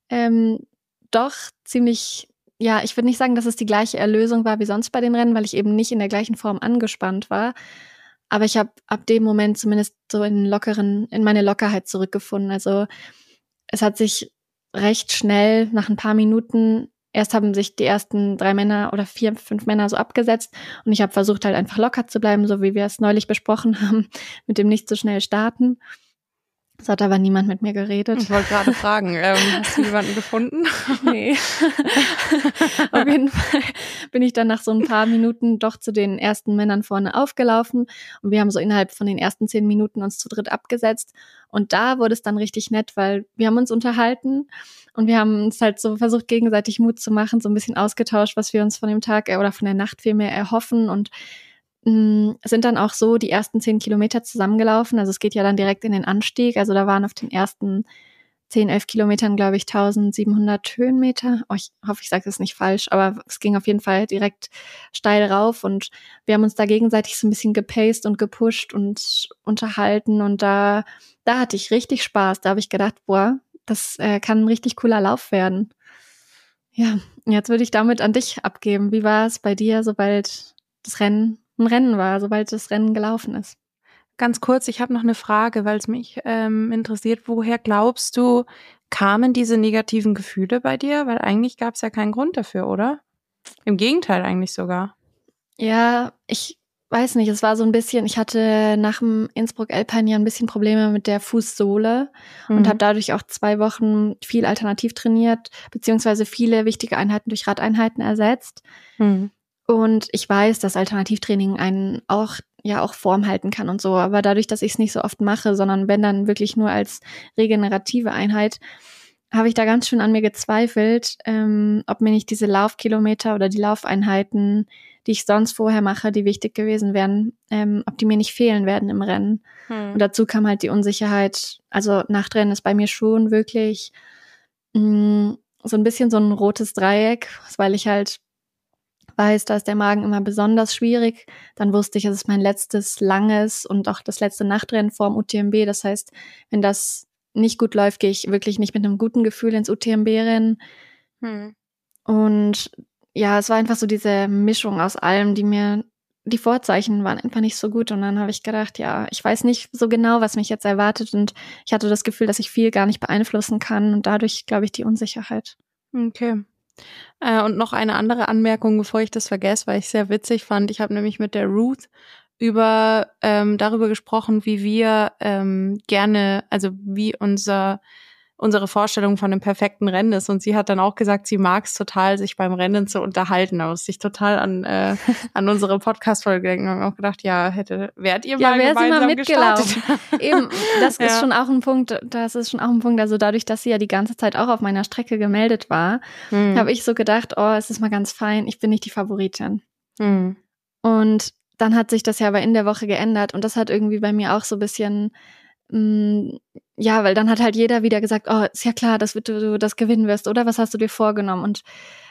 doch ziemlich, ja, ich würde nicht sagen, dass es die gleiche Erlösung war wie sonst bei den Rennen, weil ich eben nicht in der gleichen Form angespannt war. Aber ich habe ab dem Moment zumindest so in meine Lockerheit zurückgefunden. Also es hat sich recht schnell nach ein paar Minuten, erst haben sich die ersten 3 Männer oder 4, 5 Männer so abgesetzt und ich habe versucht halt einfach locker zu bleiben, so wie wir es neulich besprochen haben, mit dem nicht so schnell starten. Es hat aber niemand mit mir geredet. Ich wollte gerade fragen, hast du jemanden gefunden? Nee. Auf jeden Fall bin ich dann nach so ein paar Minuten doch zu den ersten Männern vorne aufgelaufen und wir haben so innerhalb von den ersten 10 Minuten uns zu dritt abgesetzt und da wurde es dann richtig nett, weil wir haben uns unterhalten und wir haben uns halt so versucht, gegenseitig Mut zu machen, so ein bisschen ausgetauscht, was wir uns von dem Tag oder von der Nacht vielmehr erhoffen und sind dann auch so die ersten 10 Kilometer zusammengelaufen. Also es geht ja dann direkt in den Anstieg. Also da waren auf den ersten 10, 11 Kilometern, glaube ich, 1700 Höhenmeter. Oh, ich hoffe, ich sage das nicht falsch, aber es ging auf jeden Fall direkt steil rauf und wir haben uns da gegenseitig so ein bisschen gepaced und gepusht und unterhalten und da hatte ich richtig Spaß. Da habe ich gedacht, boah, das kann ein richtig cooler Lauf werden. Ja, jetzt würde ich damit an dich abgeben. Wie war es bei dir, sobald das Rennen ein Rennen war, sobald das Rennen gelaufen ist? Ganz kurz, ich habe noch eine Frage, weil es mich interessiert. Woher glaubst du, kamen diese negativen Gefühle bei dir? Weil eigentlich gab es ja keinen Grund dafür, oder? Im Gegenteil eigentlich sogar. Ja, ich weiß nicht, es war so ein bisschen, ich hatte nach dem Innsbruck Alpine ja ein bisschen Probleme mit der Fußsohle und habe dadurch auch 2 Wochen viel alternativ trainiert, beziehungsweise viele wichtige Einheiten durch Radeinheiten ersetzt. Und ich weiß, dass Alternativtraining einen auch Form halten kann und so. Aber dadurch, dass ich es nicht so oft mache, sondern wenn dann wirklich nur als regenerative Einheit, habe ich da ganz schön an mir gezweifelt, ob mir nicht diese Laufkilometer oder die Laufeinheiten, die ich sonst vorher mache, die wichtig gewesen wären, ob die mir nicht fehlen werden im Rennen. Und dazu kam halt die Unsicherheit. Also Nachtrennen ist bei mir schon wirklich so ein bisschen so ein rotes Dreieck, weil ich halt weiß, da ist der Magen immer besonders schwierig. Dann wusste ich, es ist mein letztes langes und auch das letzte Nachtrennen vorm UTMB. Das heißt, wenn das nicht gut läuft, gehe ich wirklich nicht mit einem guten Gefühl ins UTMB-Rennen. Und ja, es war einfach so diese Mischung aus allem, die Vorzeichen waren einfach nicht so gut. Und dann habe ich gedacht, ja, ich weiß nicht so genau, was mich jetzt erwartet. Und ich hatte das Gefühl, dass ich viel gar nicht beeinflussen kann. Und dadurch, glaube ich, die Unsicherheit. Okay. Und noch eine andere Anmerkung, bevor ich das vergesse, weil ich sehr witzig fand. Ich habe nämlich mit der Ruth darüber gesprochen, wie wir gerne, also wie unsere Vorstellung von einem perfekten Rennen ist. Und sie hat dann auch gesagt, sie mag es total, sich beim Rennen zu unterhalten. Da musste ich total an unsere Podcast-Folge denken und auch gedacht, wärt ihr mal gemeinsam gestartet? Eben, das ist schon auch ein Punkt, also dadurch, dass sie ja die ganze Zeit auch auf meiner Strecke gemeldet war, habe ich so gedacht, es ist mal ganz fein, ich bin nicht die Favoritin. Und dann hat sich das ja aber in der Woche geändert und das hat irgendwie bei mir auch so ein bisschen, weil dann hat halt jeder wieder gesagt, ist ja klar, dass du das gewinnen wirst, oder? Was hast du dir vorgenommen? Und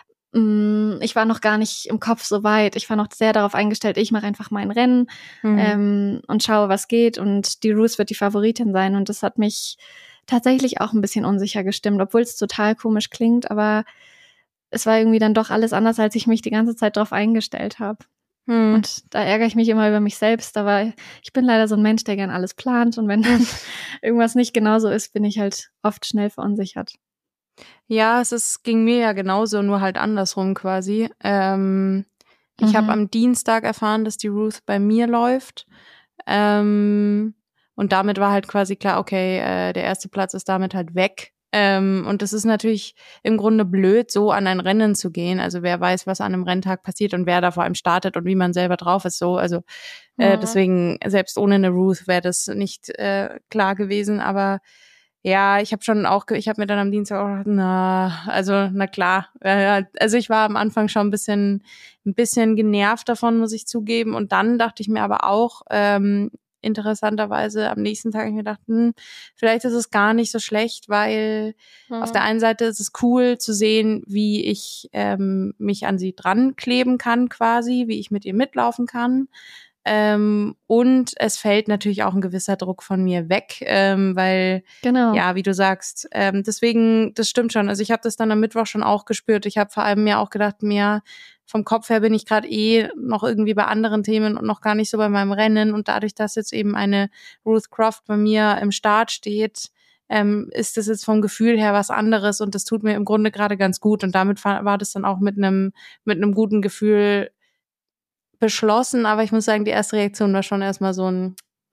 ich war noch gar nicht im Kopf so weit. Ich war noch sehr darauf eingestellt, ich mache einfach mein Rennen und schaue, was geht. Und die Ruth wird die Favoritin sein. Und das hat mich tatsächlich auch ein bisschen unsicher gestimmt, obwohl es total komisch klingt. Aber es war irgendwie dann doch alles anders, als ich mich die ganze Zeit darauf eingestellt habe. Und da ärgere ich mich immer über mich selbst, aber ich bin leider so ein Mensch, der gern alles plant und wenn dann irgendwas nicht genauso ist, bin ich halt oft schnell verunsichert. Ja, ging mir ja genauso, nur halt andersrum quasi. Ich habe am Dienstag erfahren, dass die Ruth bei mir läuft und damit war halt quasi klar, okay, der erste Platz ist damit halt weg. Und das ist natürlich im Grunde blöd, so an ein Rennen zu gehen. Also wer weiß, was an einem Renntag passiert und wer da vor allem startet und wie man selber drauf ist. So, also deswegen, selbst ohne eine Ruth wäre das nicht klar gewesen. Aber ja, ich habe mir dann am Dienstag auch gedacht, na klar. Also ich war am Anfang schon ein bisschen genervt davon, muss ich zugeben. Und dann dachte ich mir aber auch, interessanterweise am nächsten Tag habe ich mir gedacht, vielleicht ist es gar nicht so schlecht, weil auf der einen Seite ist es cool zu sehen, wie ich mich an sie dran kleben kann quasi, wie ich mit ihr mitlaufen kann. Und es fällt natürlich auch ein gewisser Druck von mir weg, weil, ja, wie du sagst, deswegen, das stimmt schon. Also ich habe das dann am Mittwoch schon auch gespürt. Ich habe vor allem mir auch gedacht, vom Kopf her bin ich gerade noch irgendwie bei anderen Themen und noch gar nicht so bei meinem Rennen. Und dadurch, dass jetzt eben eine Ruth Croft bei mir im Start steht, ist das jetzt vom Gefühl her was anderes und das tut mir im Grunde gerade ganz gut. Und damit war das dann auch mit einem guten Gefühl beschlossen. Aber ich muss sagen, die erste Reaktion war schon erstmal so ein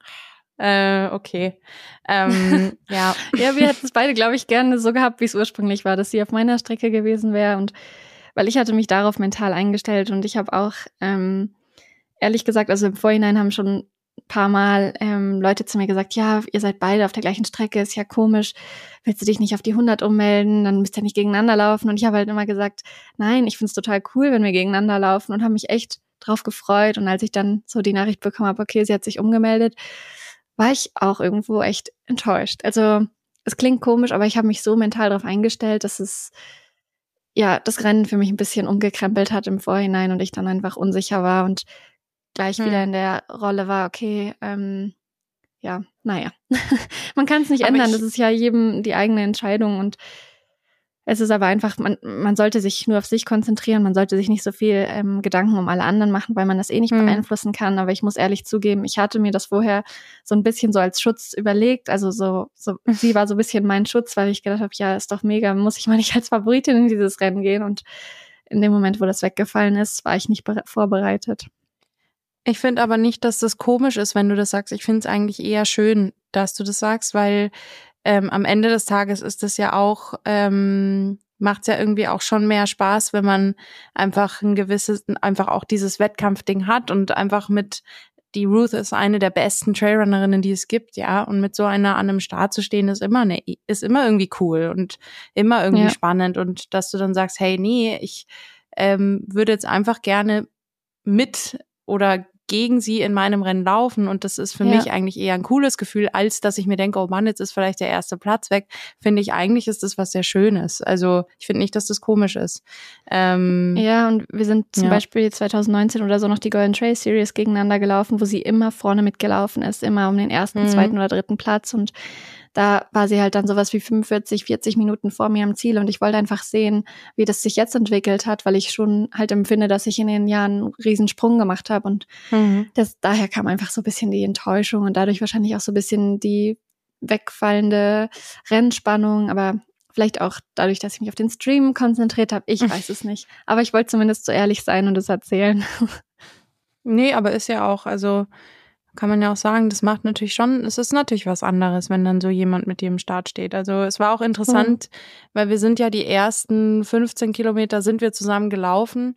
okay. Ja. Ja, wir hätten es beide, glaube ich, gerne so gehabt, wie es ursprünglich war, dass sie auf meiner Strecke gewesen wäre und weil ich hatte mich darauf mental eingestellt und ich habe auch, ehrlich gesagt, also im Vorhinein haben schon ein paar Mal Leute zu mir gesagt, ja, ihr seid beide auf der gleichen Strecke, ist ja komisch, willst du dich nicht auf die 100 ummelden, dann müsst ihr nicht gegeneinander laufen und ich habe halt immer gesagt, nein, ich find's total cool, wenn wir gegeneinander laufen und habe mich echt drauf gefreut und als ich dann so die Nachricht bekommen habe, okay, sie hat sich umgemeldet, war ich auch irgendwo echt enttäuscht. Also es klingt komisch, aber ich habe mich so mental darauf eingestellt, dass es das Rennen für mich ein bisschen umgekrempelt hat im Vorhinein und ich dann einfach unsicher war und gleich wieder in der Rolle war, okay, man kann es nicht ändern, das ist ja jedem die eigene Entscheidung und es ist aber einfach, man sollte sich nur auf sich konzentrieren, man sollte sich nicht so viel Gedanken um alle anderen machen, weil man das nicht beeinflussen kann, aber ich muss ehrlich zugeben, ich hatte mir das vorher so ein bisschen so als Schutz überlegt, also so sie war so ein bisschen mein Schutz, weil ich gedacht habe, ja, ist doch mega, muss ich mal nicht als Favoritin in dieses Rennen gehen und in dem Moment, wo das weggefallen ist, war ich nicht vorbereitet. Ich finde aber nicht, dass das komisch ist, wenn du das sagst. Ich finde es eigentlich eher schön, dass du das sagst, weil am Ende des Tages ist das ja auch, macht's ja irgendwie auch schon mehr Spaß, wenn man einfach einfach auch dieses Wettkampfding hat und einfach die Ruth ist eine der besten Trailrunnerinnen, die es gibt, ja, und mit so einer an einem Start zu stehen, ist immer irgendwie cool und immer irgendwie spannend und dass du dann sagst, hey, nee, ich würde jetzt einfach gerne mit oder gegen sie in meinem Rennen laufen und das ist für mich eigentlich eher ein cooles Gefühl, als dass ich mir denke, oh Mann, jetzt ist vielleicht der erste Platz weg, finde ich eigentlich ist das was sehr Schönes. Also ich finde nicht, dass das komisch ist. Ja, und wir sind zum Beispiel 2019 oder so noch die Golden Trail Series gegeneinander gelaufen, wo sie immer vorne mitgelaufen ist, immer um den ersten, zweiten oder dritten Platz und da war sie halt dann sowas wie 45, 40 Minuten vor mir am Ziel und ich wollte einfach sehen, wie das sich jetzt entwickelt hat, weil ich schon halt empfinde, dass ich in den Jahren einen riesen Sprung gemacht habe und daher kam einfach so ein bisschen die Enttäuschung und dadurch wahrscheinlich auch so ein bisschen die wegfallende Rennspannung, aber vielleicht auch dadurch, dass ich mich auf den Stream konzentriert habe, ich weiß es nicht. Aber ich wollte zumindest so ehrlich sein und es erzählen. Nee, aber ist ja auch, also kann man ja auch sagen, das macht natürlich schon, es ist natürlich was anderes, wenn dann so jemand mit dir im Start steht. Also es war auch interessant, weil wir sind ja die ersten 15 Kilometer sind wir zusammen gelaufen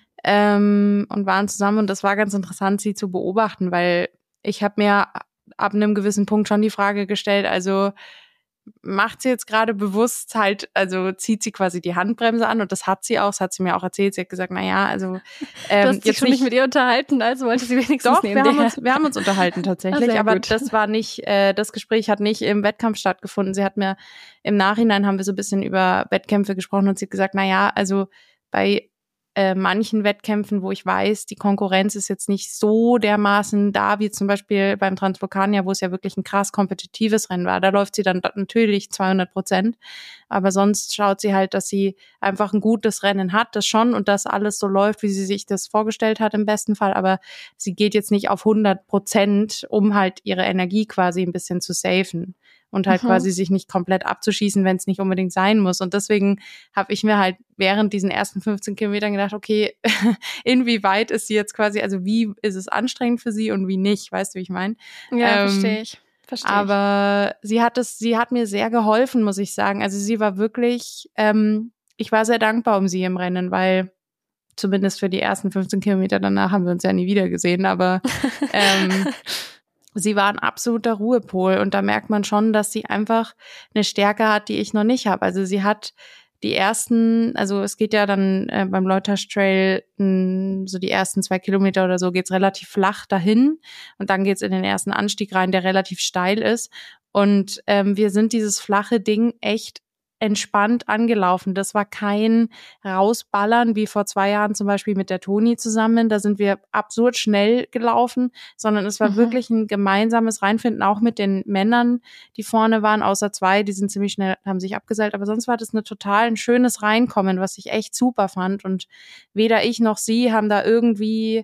und waren zusammen und das war ganz interessant, sie zu beobachten, weil ich habe mir ab einem gewissen Punkt schon die Frage gestellt, also macht sie jetzt gerade bewusst halt, also zieht sie quasi die Handbremse an und das hat sie auch, das hat sie mir auch erzählt, sie hat gesagt, naja, also du hast dich schon nicht mit ihr unterhalten, also wollte sie wenigstens doch, neben wir haben uns unterhalten tatsächlich, aber gut. das war nicht, das Gespräch hat nicht im Wettkampf stattgefunden, sie hat mir, im Nachhinein haben wir so ein bisschen über Wettkämpfe gesprochen und sie hat gesagt, naja, also bei manchen Wettkämpfen, wo ich weiß, die Konkurrenz ist jetzt nicht so dermaßen da, wie zum Beispiel beim Transvulkanier, wo es ja wirklich ein krass kompetitives Rennen war. Da läuft sie dann natürlich 200%. Aber sonst schaut sie halt, dass sie einfach ein gutes Rennen hat, das schon und dass alles so läuft, wie sie sich das vorgestellt hat im besten Fall. Aber sie geht jetzt nicht auf 100%, um halt ihre Energie quasi ein bisschen zu safen. Und halt quasi sich nicht komplett abzuschießen, wenn es nicht unbedingt sein muss. Und deswegen habe ich mir halt während diesen ersten 15 Kilometern gedacht, okay, inwieweit ist sie jetzt quasi, also wie ist es anstrengend für sie und wie nicht, weißt du, wie ich meine? Ja, verstehe ich. Aber sie hat mir sehr geholfen, muss ich sagen. Also sie war wirklich, ich war sehr dankbar um sie im Rennen, weil zumindest für die ersten 15 Kilometer danach haben wir uns ja nie wieder gesehen, aber sie war ein absoluter Ruhepol und da merkt man schon, dass sie einfach eine Stärke hat, die ich noch nicht habe. Also sie hat die ersten, also es geht ja dann beim Leutasch Trail so die ersten 2 Kilometer oder so geht's relativ flach dahin und dann geht's in den ersten Anstieg rein, der relativ steil ist und wir sind dieses flache Ding echt entspannt angelaufen. Das war kein Rausballern wie vor 2 Jahren zum Beispiel mit der Toni zusammen. Da sind wir absurd schnell gelaufen, sondern es war wirklich ein gemeinsames Reinfinden, auch mit den Männern, die vorne waren, außer 2, die sind ziemlich schnell, haben sich abgeseilt. Aber sonst war das total ein schönes Reinkommen, was ich echt super fand. Und weder ich noch sie haben da irgendwie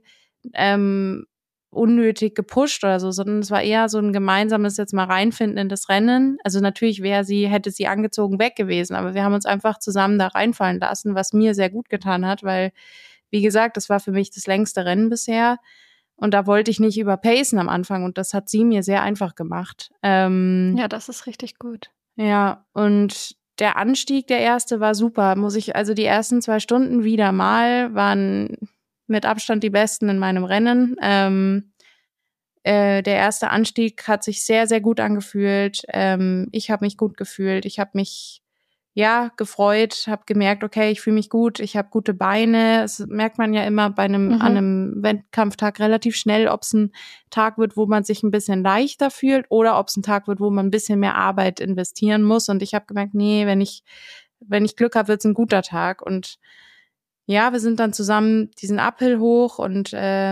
unnötig gepusht oder so, sondern es war eher so ein gemeinsames jetzt mal reinfinden in das Rennen. Also natürlich hätte sie angezogen weg gewesen, aber wir haben uns einfach zusammen da reinfallen lassen, was mir sehr gut getan hat, weil, wie gesagt, das war für mich das längste Rennen bisher und da wollte ich nicht überpacen am Anfang und das hat sie mir sehr einfach gemacht. Ja, das ist richtig gut. Ja, und der Anstieg, der erste, war super. Also die ersten 2 Stunden wieder mal waren mit Abstand die besten in meinem Rennen. Der erste Anstieg hat sich sehr, sehr gut angefühlt. Ich habe mich gut gefühlt. Ich habe mich gefreut, habe gemerkt, okay, ich fühle mich gut, ich habe gute Beine. Das merkt man ja immer an einem Wettkampftag relativ schnell, ob es ein Tag wird, wo man sich ein bisschen leichter fühlt oder ob es ein Tag wird, wo man ein bisschen mehr Arbeit investieren muss. Und ich habe gemerkt, nee, wenn ich Glück habe, wird es ein guter Tag. Und ja, wir sind dann zusammen diesen Uphill hoch und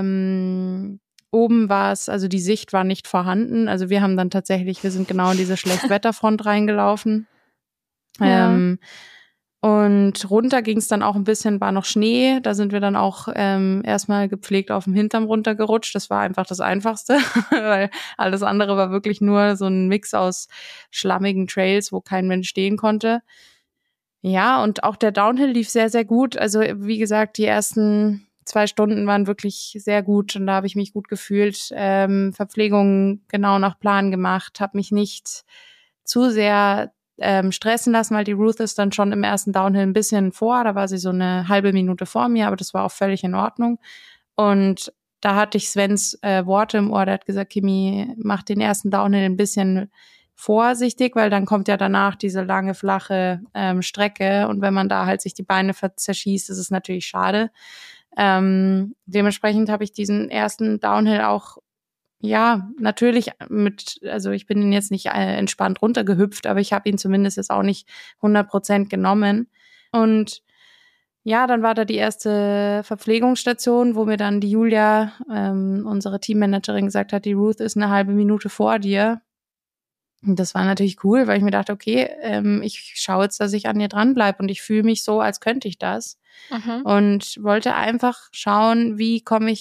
oben war es, also die Sicht war nicht vorhanden. Also wir sind genau in diese Schlechtwetterfront reingelaufen. Ja. Und runter ging es dann auch ein bisschen, war noch Schnee. Da sind wir dann auch erstmal gepflegt auf dem Hintern runtergerutscht. Das war einfach das Einfachste, weil alles andere war wirklich nur so ein Mix aus schlammigen Trails, wo kein Mensch stehen konnte. Ja, und auch der Downhill lief sehr, sehr gut. Also wie gesagt, die ersten 2 Stunden waren wirklich sehr gut und da habe ich mich gut gefühlt. Verpflegung genau nach Plan gemacht, habe mich nicht zu sehr stressen lassen, weil die Ruth ist dann schon im ersten Downhill ein bisschen vor. Da war sie so eine halbe Minute vor mir, aber das war auch völlig in Ordnung. Und da hatte ich Svens Worte im Ohr, der hat gesagt, Kimi, mach den ersten Downhill ein bisschen vorsichtig, weil dann kommt ja danach diese lange, flache Strecke und wenn man da halt sich die Beine zerschießt, ist es natürlich schade. Dementsprechend habe ich diesen ersten Downhill auch, ja, natürlich also ich bin ihn jetzt nicht entspannt runtergehüpft, aber ich habe ihn zumindest jetzt auch nicht 100% genommen. Und ja, dann war da die erste Verpflegungsstation, wo mir dann die Julia, unsere Teammanagerin, gesagt hat, die Ruth ist eine halbe Minute vor dir. Und das war natürlich cool, weil ich mir dachte, okay, ich schaue jetzt, dass ich an ihr dranbleibe und ich fühle mich so, als könnte ich das. Und wollte einfach schauen, wie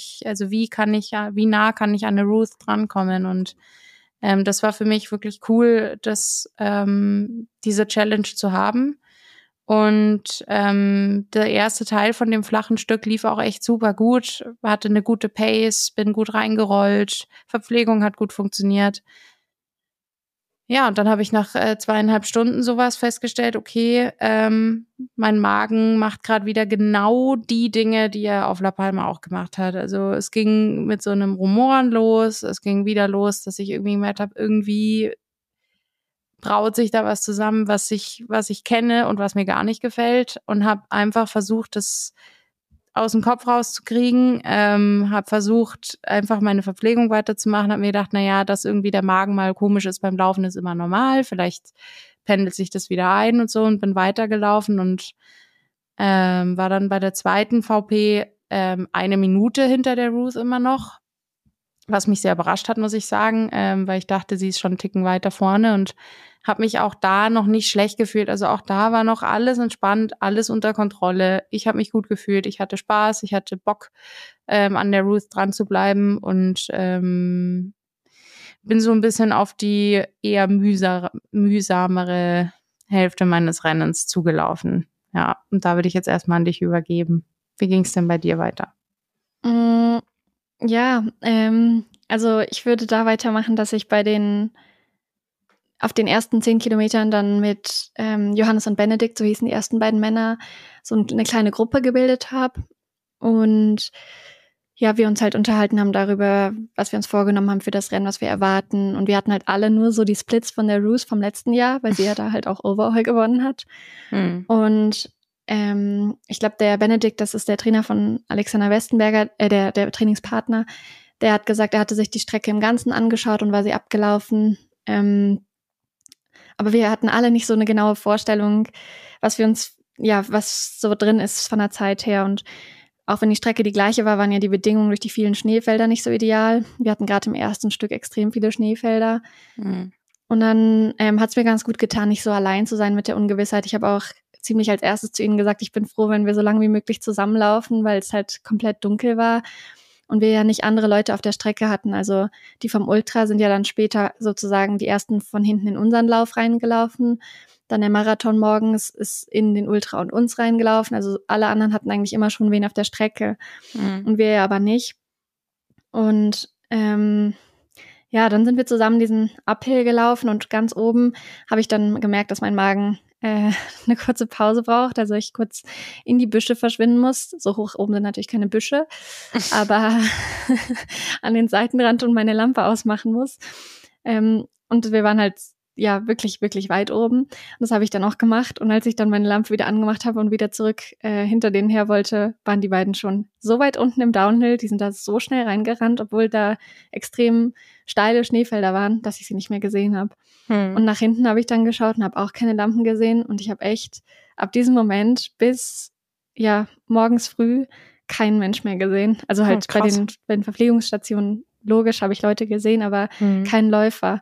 nah kann ich an eine Ruth drankommen. Und das war für mich wirklich cool, diese Challenge zu haben. Und der erste Teil von dem flachen Stück lief auch echt super gut, hatte eine gute Pace, bin gut reingerollt, Verpflegung hat gut funktioniert. Ja, und dann habe ich nach 2,5 Stunden sowas festgestellt, okay, mein Magen macht gerade wieder genau die Dinge, die er auf La Palma auch gemacht hat. Also es ging mit so einem Rumoren los, es ging wieder los, dass ich irgendwie gemerkt habe, irgendwie braut sich da was zusammen, was ich kenne und was mir gar nicht gefällt, und habe einfach versucht, das aus dem Kopf rauszukriegen, habe versucht, einfach meine Verpflegung weiterzumachen, habe mir gedacht, naja, dass irgendwie der Magen mal komisch ist beim Laufen, ist immer normal, vielleicht pendelt sich das wieder ein und so, und bin weitergelaufen und war dann bei der zweiten VP 1 Minute hinter der Ruth immer noch, was mich sehr überrascht hat, muss ich sagen, weil ich dachte, sie ist schon einen Ticken weiter vorne, und habe mich auch da noch nicht schlecht gefühlt. Also auch da war noch alles entspannt, alles unter Kontrolle. Ich habe mich gut gefühlt, ich hatte Spaß, ich hatte Bock, an der Ruth dran zu bleiben, und bin so ein bisschen auf die eher mühsamere Hälfte meines Rennens zugelaufen. Ja, und da würde ich jetzt erstmal an dich übergeben. Wie ging es denn bei dir weiter? Ja, also ich würde da weitermachen, dass ich auf den ersten 10 Kilometern dann mit Johannes und Benedikt, so hießen die ersten beiden Männer, so eine kleine Gruppe gebildet habe. Und ja, wir uns halt unterhalten haben darüber, was wir uns vorgenommen haben für das Rennen, was wir erwarten. Und wir hatten halt alle nur so die Splits von der Ruth vom letzten Jahr, weil sie ja da halt auch Overall gewonnen hat. Und ich glaube, der Benedikt, das ist der Trainer von Alexander Westenberger, der Trainingspartner, der hat gesagt, er hatte sich die Strecke im Ganzen angeschaut und war sie abgelaufen. Aber wir hatten alle nicht so eine genaue Vorstellung, was so drin ist von der Zeit her. Und auch wenn die Strecke die gleiche war, waren ja die Bedingungen durch die vielen Schneefelder nicht so ideal. Wir hatten gerade im ersten Stück extrem viele Schneefelder. Und dann hat es mir ganz gut getan, nicht so allein zu sein mit der Ungewissheit. Ich habe auch ziemlich als erstes zu ihnen gesagt, ich bin froh, wenn wir so lange wie möglich zusammenlaufen, weil es halt komplett dunkel war und wir ja nicht andere Leute auf der Strecke hatten. Also die vom Ultra sind ja dann später sozusagen die ersten von hinten in unseren Lauf reingelaufen. Dann der Marathon morgens ist in den Ultra und uns reingelaufen. Also alle anderen hatten eigentlich immer schon wen auf der Strecke und wir ja aber nicht. Und ja, dann sind wir zusammen diesen Uphill gelaufen und ganz oben habe ich dann gemerkt, dass mein Magen eine kurze Pause braucht, also ich kurz in die Büsche verschwinden muss. So hoch oben sind natürlich keine Büsche, aber an den Seitenrand und meine Lampe ausmachen muss. Und wir waren halt ja wirklich, wirklich weit oben. Und das habe ich dann auch gemacht. Und als ich dann meine Lampe wieder angemacht habe und wieder zurück hinter denen her wollte, waren die beiden schon so weit unten im Downhill. Die sind da so schnell reingerannt, obwohl da extrem steile Schneefelder waren, dass ich sie nicht mehr gesehen habe. Und nach hinten habe ich dann geschaut und habe auch keine Lampen gesehen. Und ich habe echt ab diesem Moment bis ja morgens früh keinen Mensch mehr gesehen. Also halt bei den Verpflegungsstationen, logisch habe ich Leute gesehen, aber keinen Läufer.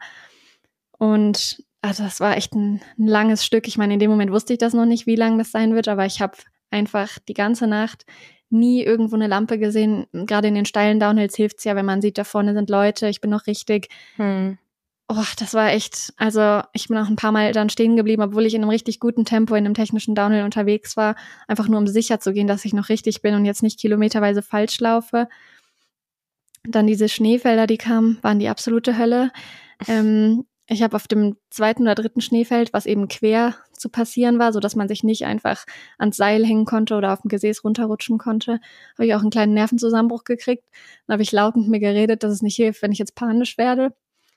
Und also das war echt ein langes Stück. Ich meine, in dem Moment wusste ich das noch nicht, wie lang das sein wird, aber ich habe einfach die ganze Nacht nie irgendwo eine Lampe gesehen. Gerade in den steilen Downhills hilft's ja, wenn man sieht, da vorne sind Leute, ich bin noch richtig. Oh, das war echt, also ich bin auch ein paar Mal dann stehen geblieben, obwohl ich in einem richtig guten Tempo in einem technischen Downhill unterwegs war, einfach nur um sicher zu gehen, dass ich noch richtig bin und jetzt nicht kilometerweise falsch laufe. Dann diese Schneefelder, die kamen, waren die absolute Hölle. Ich habe auf dem 2. oder 3. Schneefeld, was eben quer zu passieren war, so dass man sich nicht einfach ans Seil hängen konnte oder auf dem Gesäß runterrutschen konnte, habe ich auch einen kleinen Nervenzusammenbruch gekriegt. Dann habe ich laut mit mir geredet, dass es nicht hilft, wenn ich jetzt panisch werde.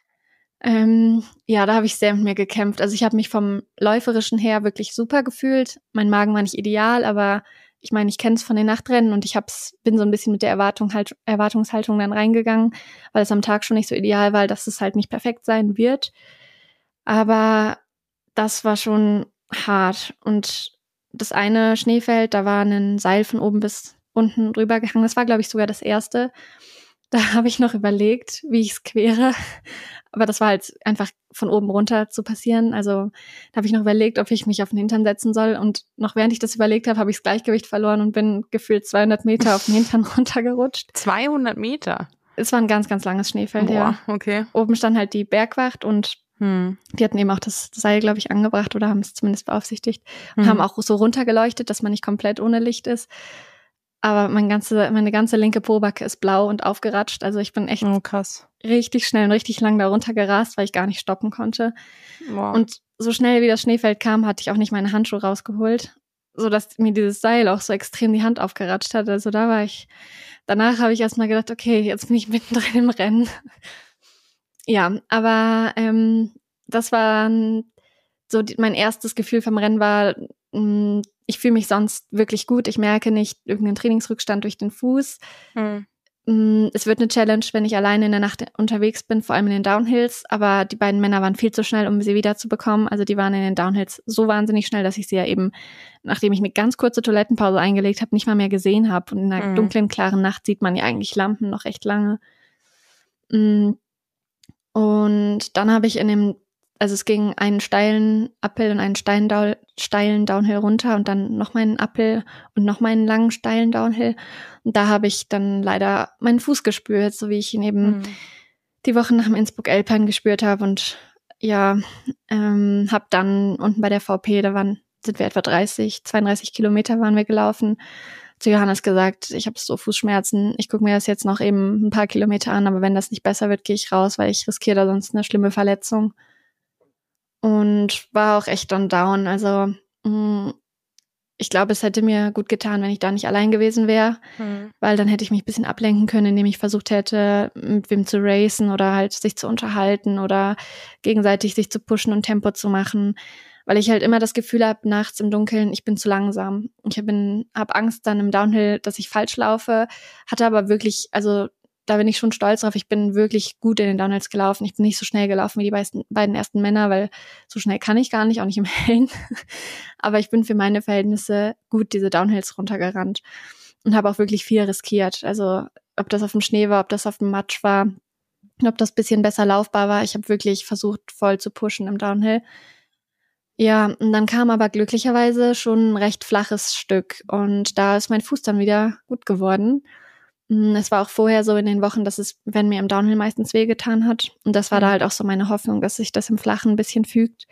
Ja, da habe ich sehr mit mir gekämpft. Also ich habe mich vom Läuferischen her wirklich super gefühlt. Mein Magen war nicht ideal, aber ich meine, ich kenne es von den Nachtrennen und bin so ein bisschen mit der Erwartungshaltung dann reingegangen, weil es am Tag schon nicht so ideal war, dass es halt nicht perfekt sein wird. Aber das war schon hart. Und das eine Schneefeld, da war ein Seil von oben bis unten drüber gehangen. Das war, glaube ich, sogar das erste. Da habe ich noch überlegt, wie ich es quere. Aber das war halt einfach von oben runter zu passieren. Also da habe ich noch überlegt, ob ich mich auf den Hintern setzen soll. Und noch während ich das überlegt habe, habe ich das Gleichgewicht verloren und bin gefühlt 200 Meter auf den Hintern runtergerutscht. 200 Meter? Es war ein ganz, ganz langes Schneefeld, ja. Okay. Oben stand halt die Bergwacht und die hatten eben auch das Seil, glaube ich, angebracht oder haben es zumindest beaufsichtigt. Und haben auch so runtergeleuchtet, dass man nicht komplett ohne Licht ist. Aber meine ganze linke Pobacke ist blau und aufgeratscht. Also ich bin echt krass. Richtig schnell und richtig lang da runtergerast, weil ich gar nicht stoppen konnte. Wow. Und so schnell wie das Schneefeld kam, hatte ich auch nicht meine Handschuhe rausgeholt, sodass mir dieses Seil auch so extrem die Hand aufgeratscht hat. Also danach habe ich erstmal gedacht, okay, jetzt bin ich mittendrin im Rennen. Ja, aber das war so mein erstes Gefühl vom Rennen war, ich fühle mich sonst wirklich gut. Ich merke nicht irgendeinen Trainingsrückstand durch den Fuß. Es wird eine Challenge, wenn ich alleine in der Nacht unterwegs bin, vor allem in den Downhills. Aber die beiden Männer waren viel zu schnell, um sie wiederzubekommen. Also die waren in den Downhills so wahnsinnig schnell, dass ich sie ja eben, nachdem ich eine ganz kurze Toilettenpause eingelegt habe, nicht mal mehr gesehen habe. Und in einer dunklen, klaren Nacht sieht man ja eigentlich Lampen noch recht lange. Und dann habe ich also es ging einen steilen Uphill und einen steilen Downhill runter und dann noch meinen Uphill und noch meinen langen steilen Downhill. Und da habe ich dann leider meinen Fuß gespürt, so wie ich ihn eben die Woche nach dem Innsbruck-Alpine gespürt habe. Und ja, habe dann unten bei der VP, sind wir etwa 32 Kilometer waren wir gelaufen, zu Johannes gesagt, ich habe so Fußschmerzen, ich gucke mir das jetzt noch eben ein paar Kilometer an, aber wenn das nicht besser wird, gehe ich raus, weil ich riskiere da sonst eine schlimme Verletzung. Und war auch echt dann down. Also ich glaube, es hätte mir gut getan, wenn ich da nicht allein gewesen wäre, weil dann hätte ich mich ein bisschen ablenken können, indem ich versucht hätte, mit wem zu racen oder halt sich zu unterhalten oder gegenseitig sich zu pushen und Tempo zu machen, weil ich halt immer das Gefühl habe, nachts im Dunkeln, ich bin zu langsam. Ich habe Angst dann im Downhill, dass ich falsch laufe, hatte aber wirklich, also da bin ich schon stolz drauf. Ich bin wirklich gut in den Downhills gelaufen. Ich bin nicht so schnell gelaufen wie die beiden ersten Männer, weil so schnell kann ich gar nicht, auch nicht im Hellen. Aber ich bin für meine Verhältnisse gut diese Downhills runtergerannt und habe auch wirklich viel riskiert. Also ob das auf dem Schnee war, ob das auf dem Matsch war, ob das bisschen besser laufbar war. Ich habe wirklich versucht, voll zu pushen im Downhill. Ja, und dann kam aber glücklicherweise schon ein recht flaches Stück und da ist mein Fuß dann wieder gut geworden. Es war auch vorher so in den Wochen, dass es, wenn mir im Downhill meistens wehgetan hat. Und das war da halt auch so meine Hoffnung, dass sich das im Flachen ein bisschen fügt.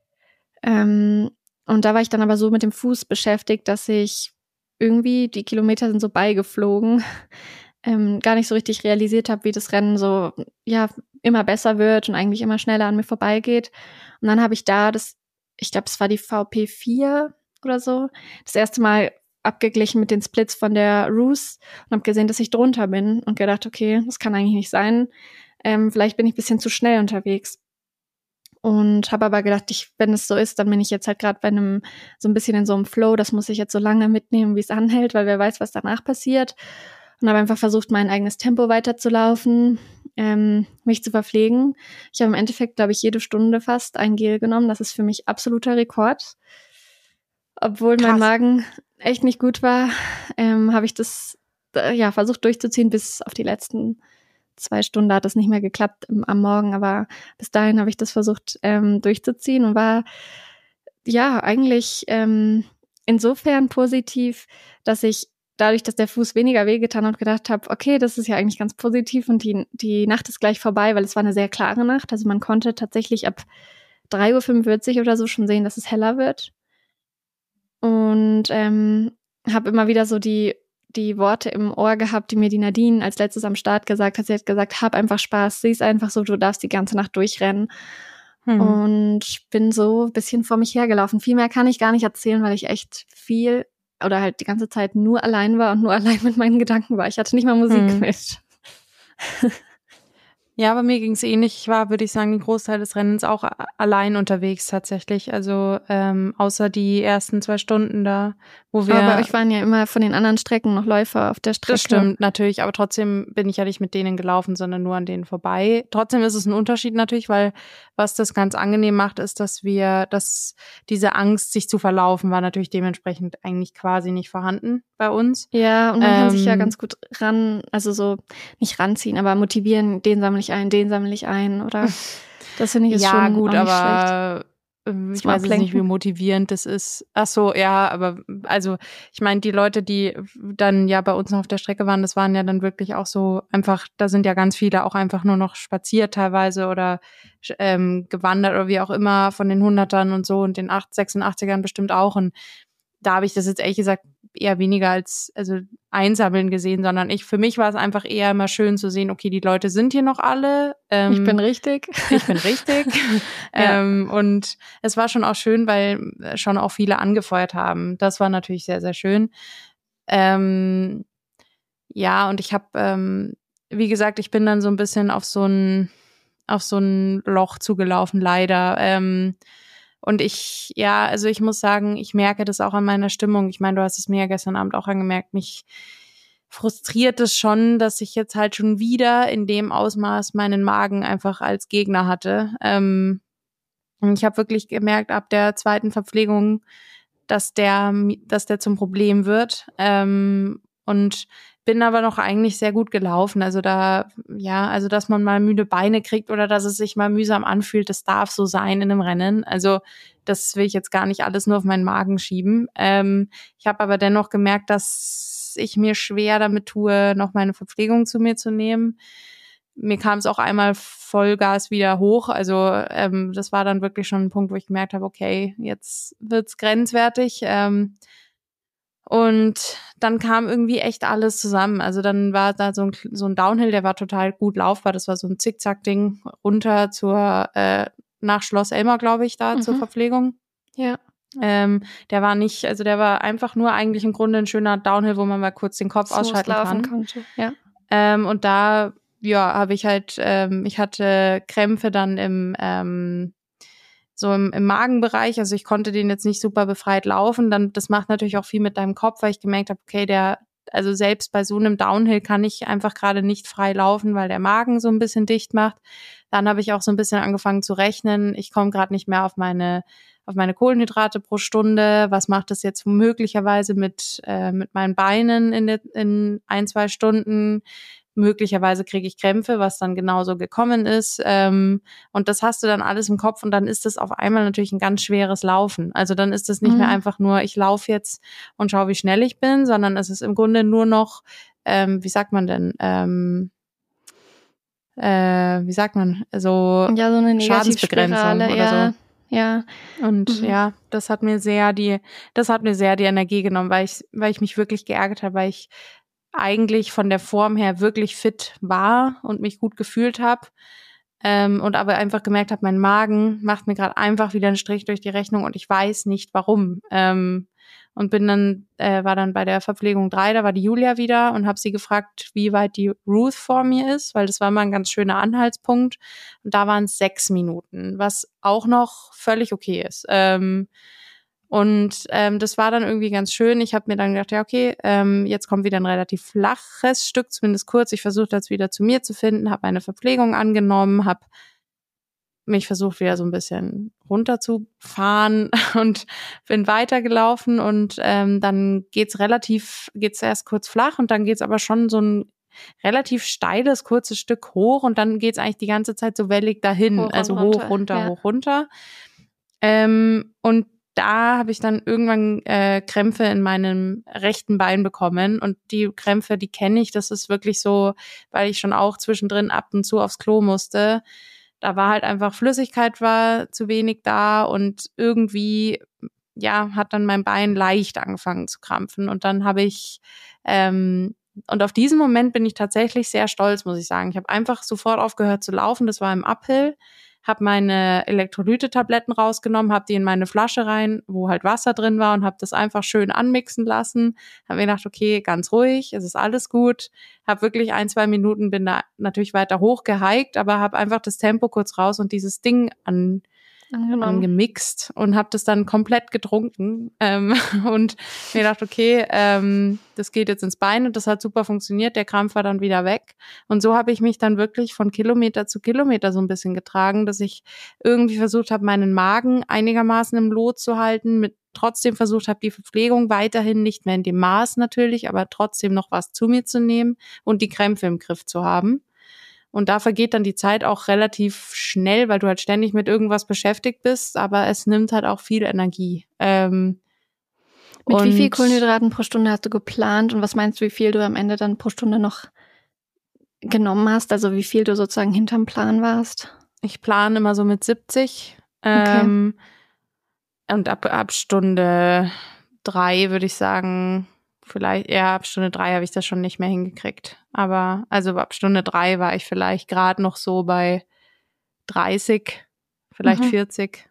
Und da war ich dann aber so mit dem Fuß beschäftigt, dass ich irgendwie, die Kilometer sind so beigeflogen, gar nicht so richtig realisiert habe, wie das Rennen so, ja, immer besser wird und eigentlich immer schneller an mir vorbeigeht. Und dann habe ich ich glaube, es war die VP4 oder so, das erste Mal abgeglichen mit den Splits von der Roos und habe gesehen, dass ich drunter bin und gedacht, okay, das kann eigentlich nicht sein. Vielleicht bin ich ein bisschen zu schnell unterwegs. Und habe aber gedacht, wenn es so ist, dann bin ich jetzt halt gerade bei so ein bisschen in so einem Flow, das muss ich jetzt so lange mitnehmen, wie es anhält, weil wer weiß, was danach passiert. Und habe einfach versucht, mein eigenes Tempo weiterzulaufen, mich zu verpflegen. Ich habe im Endeffekt, glaube ich, jede Stunde fast ein Gel genommen. Das ist für mich absoluter Rekord. Obwohl mein Magen echt nicht gut war, habe ich das versucht durchzuziehen bis auf die letzten 2 Stunden. Da hat das nicht mehr geklappt am Morgen, aber bis dahin habe ich das versucht durchzuziehen und war ja eigentlich insofern positiv, dass ich dadurch, dass der Fuß weniger wehgetan hat, gedacht habe, okay, das ist ja eigentlich ganz positiv und die Nacht ist gleich vorbei, weil es war eine sehr klare Nacht. Also man konnte tatsächlich ab 3:45 Uhr oder so schon sehen, dass es heller wird. Und habe immer wieder so die Worte im Ohr gehabt, die mir die Nadine als letztes am Start gesagt hat. Sie hat gesagt, hab einfach Spaß, sie ist einfach so, du darfst die ganze Nacht durchrennen. Und bin so ein bisschen vor mich hergelaufen. Viel mehr kann ich gar nicht erzählen, weil ich echt viel oder halt die ganze Zeit nur allein war und nur allein mit meinen Gedanken war. Ich hatte nicht mal Musik mit. Ja, bei mir ging es ähnlich. Ich war, würde ich sagen, den Großteil des Rennens auch allein unterwegs tatsächlich. Also außer die ersten 2 Stunden da, wo wir... Aber bei euch waren ja immer von den anderen Strecken noch Läufer auf der Strecke. Das stimmt natürlich, aber trotzdem bin ich ja nicht mit denen gelaufen, sondern nur an denen vorbei. Trotzdem ist es ein Unterschied natürlich, weil was das ganz angenehm macht, ist, dass diese Angst, sich zu verlaufen, war natürlich dementsprechend eigentlich quasi nicht vorhanden bei uns. Ja, und man kann sich ja ganz gut also so nicht ranziehen, aber motivieren, den sammle ich ein, oder? Das finde ich ist schon Ja, gut, auch nicht aber schlecht. ich weiß jetzt nicht, wie motivierend das ist. Ach so, ja, aber also ich meine, die Leute, die dann ja bei uns noch auf der Strecke waren, das waren ja dann wirklich auch so einfach, da sind ja ganz viele auch einfach nur noch spaziert teilweise oder gewandert oder wie auch immer von den Hundertern und so und den 86ern bestimmt auch. Und da habe ich das jetzt ehrlich gesagt eher weniger als einsammeln gesehen, sondern für mich war es einfach eher immer schön zu sehen, okay, die Leute sind hier noch alle. Ich bin richtig. Ich bin richtig. Ja. Und es war schon auch schön, weil schon auch viele angefeuert haben. Das war natürlich sehr, sehr schön. Ja, und ich habe, wie gesagt, ich bin dann so ein bisschen auf so ein Loch zugelaufen, leider. Und ich muss sagen, ich merke das auch an meiner Stimmung. Ich meine, du hast es mir ja gestern Abend auch angemerkt, mich frustriert es schon, dass ich jetzt halt schon wieder in dem Ausmaß meinen Magen einfach als Gegner hatte. Und ich habe wirklich gemerkt, ab der 2. Verpflegung, dass der zum Problem wird. Und bin aber noch eigentlich sehr gut gelaufen. Also dass man mal müde Beine kriegt oder dass es sich mal mühsam anfühlt, das darf so sein in einem Rennen. Also das will ich jetzt gar nicht alles nur auf meinen Magen schieben. Ich habe aber dennoch gemerkt, dass ich mir schwer damit tue, noch meine Verpflegung zu mir zu nehmen. Mir kam es auch einmal Vollgas wieder hoch. Also das war dann wirklich schon ein Punkt, wo ich gemerkt habe, okay, jetzt wird's grenzwertig. Und dann kam irgendwie echt alles zusammen. Also dann war da so ein Downhill, der war total gut laufbar. Das war so ein Zickzack-Ding runter nach Schloss Elmar, glaube ich, zur Verpflegung. Ja. Der war einfach nur eigentlich im Grunde ein schöner Downhill, wo man mal kurz den Kopf ausschalten kann. Konnte. Ja. Und da, habe ich halt, ich hatte Krämpfe dann im Magenbereich, also ich konnte den jetzt nicht super befreit laufen, das macht natürlich auch viel mit deinem Kopf, weil ich gemerkt habe, okay, also selbst bei so einem Downhill kann ich einfach gerade nicht frei laufen, weil der Magen so ein bisschen dicht macht. Dann habe ich auch so ein bisschen angefangen zu rechnen, ich komme gerade nicht mehr auf meine Kohlenhydrate pro Stunde, was macht das jetzt möglicherweise mit meinen Beinen in 1-2 Stunden, möglicherweise kriege ich Krämpfe, was dann genauso gekommen ist. Und das hast du dann alles im Kopf und dann ist das auf einmal natürlich ein ganz schweres Laufen. Also dann ist es nicht mehr einfach nur, ich laufe jetzt und schaue, wie schnell ich bin, sondern es ist im Grunde nur noch, wie sagt man denn, so so eine Schadensbegrenzung oder so. Ja. Und das hat mir sehr die Energie genommen, weil ich mich wirklich geärgert habe, weil ich eigentlich von der Form her wirklich fit war und mich gut gefühlt habe. Und aber einfach gemerkt habe, mein Magen macht mir gerade einfach wieder einen Strich durch die Rechnung und ich weiß nicht warum. Und war dann bei der Verpflegung 3, da war die Julia wieder und habe sie gefragt, wie weit die Ruth vor mir ist, weil das war mal ein ganz schöner Anhaltspunkt. Und da waren es 6 Minuten, was auch noch völlig okay ist. Das war dann irgendwie ganz schön. Ich habe mir dann gedacht, ja, okay, jetzt kommt wieder ein relativ flaches Stück, zumindest kurz. Ich versuche das wieder zu mir zu finden, habe meine Verpflegung angenommen, habe mich versucht, wieder so ein bisschen runterzufahren und bin weitergelaufen. Und dann geht's erst kurz flach und dann geht's aber schon so ein relativ steiles, kurzes Stück hoch und dann geht's eigentlich die ganze Zeit so wellig dahin. Hoch, runter, hoch, runter. Und da habe ich dann irgendwann Krämpfe in meinem rechten Bein bekommen und die Krämpfe, die kenne ich, das ist wirklich so, weil ich schon auch zwischendrin ab und zu aufs Klo musste. Da war halt einfach Flüssigkeit war zu wenig da und irgendwie, hat dann mein Bein leicht angefangen zu krampfen und dann habe ich und auf diesen Moment bin ich tatsächlich sehr stolz, muss ich sagen. Ich habe einfach sofort aufgehört zu laufen, das war im Uphill. habe meine Elektrolyte-Tabletten rausgenommen, habe die in meine Flasche rein, wo halt Wasser drin war und habe das einfach schön anmixen lassen. Habe mir gedacht, okay, ganz ruhig, es ist alles gut. Habe wirklich 1-2 Minuten, bin da natürlich weiter hoch gehiked, aber habe einfach das Tempo kurz raus und dieses Ding angemixt und habe das dann komplett getrunken und mir gedacht, okay, das geht jetzt ins Bein und das hat super funktioniert, der Krampf war dann wieder weg und so habe ich mich dann wirklich von Kilometer zu Kilometer so ein bisschen getragen, dass ich irgendwie versucht habe, meinen Magen einigermaßen im Lot zu halten, trotzdem versucht habe, die Verpflegung weiterhin nicht mehr in dem Maß natürlich, aber trotzdem noch was zu mir zu nehmen und die Krämpfe im Griff zu haben. Und da vergeht dann die Zeit auch relativ schnell, weil du halt ständig mit irgendwas beschäftigt bist, aber es nimmt halt auch viel Energie. Mit wie viel Kohlenhydraten pro Stunde hast du geplant und was meinst du, wie viel du am Ende dann pro Stunde noch genommen hast? Also wie viel du sozusagen hinterm Plan warst? Ich plane immer so mit 70. Okay. Und ab Stunde 3 würde ich sagen, vielleicht eher ab Stunde 3 habe ich das schon nicht mehr hingekriegt. Aber also ab Stunde 3 war ich vielleicht gerade noch so bei 30, vielleicht 40.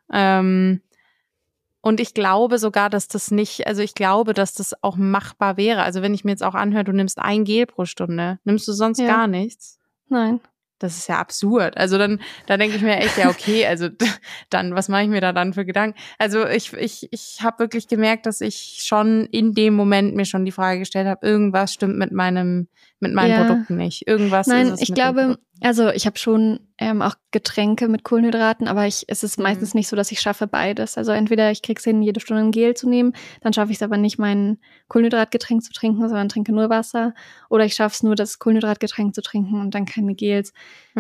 Und ich glaube sogar, dass das nicht, also ich glaube, dass das auch machbar wäre. Also wenn ich mir jetzt auch anhöre, du nimmst 1 Gel pro Stunde, nimmst du sonst gar nichts? Nein. Das ist ja absurd. Also da denke ich mir echt, ja okay, also dann, was mache ich mir da dann für Gedanken? Also ich habe wirklich gemerkt, dass ich schon in dem Moment mir schon die Frage gestellt habe, irgendwas stimmt mit meinen Produkten nicht. Irgendwas ist es. Nein, ich glaube, also ich habe schon auch Getränke mit Kohlenhydraten, aber es ist meistens nicht so, dass ich schaffe beides. Also entweder ich krieg's hin, jede Stunde ein Gel zu nehmen, dann schaffe ich es aber nicht, mein Kohlenhydratgetränk zu trinken, sondern trinke nur Wasser. Oder ich schaffe es nur, das Kohlenhydratgetränk zu trinken und dann keine Gels.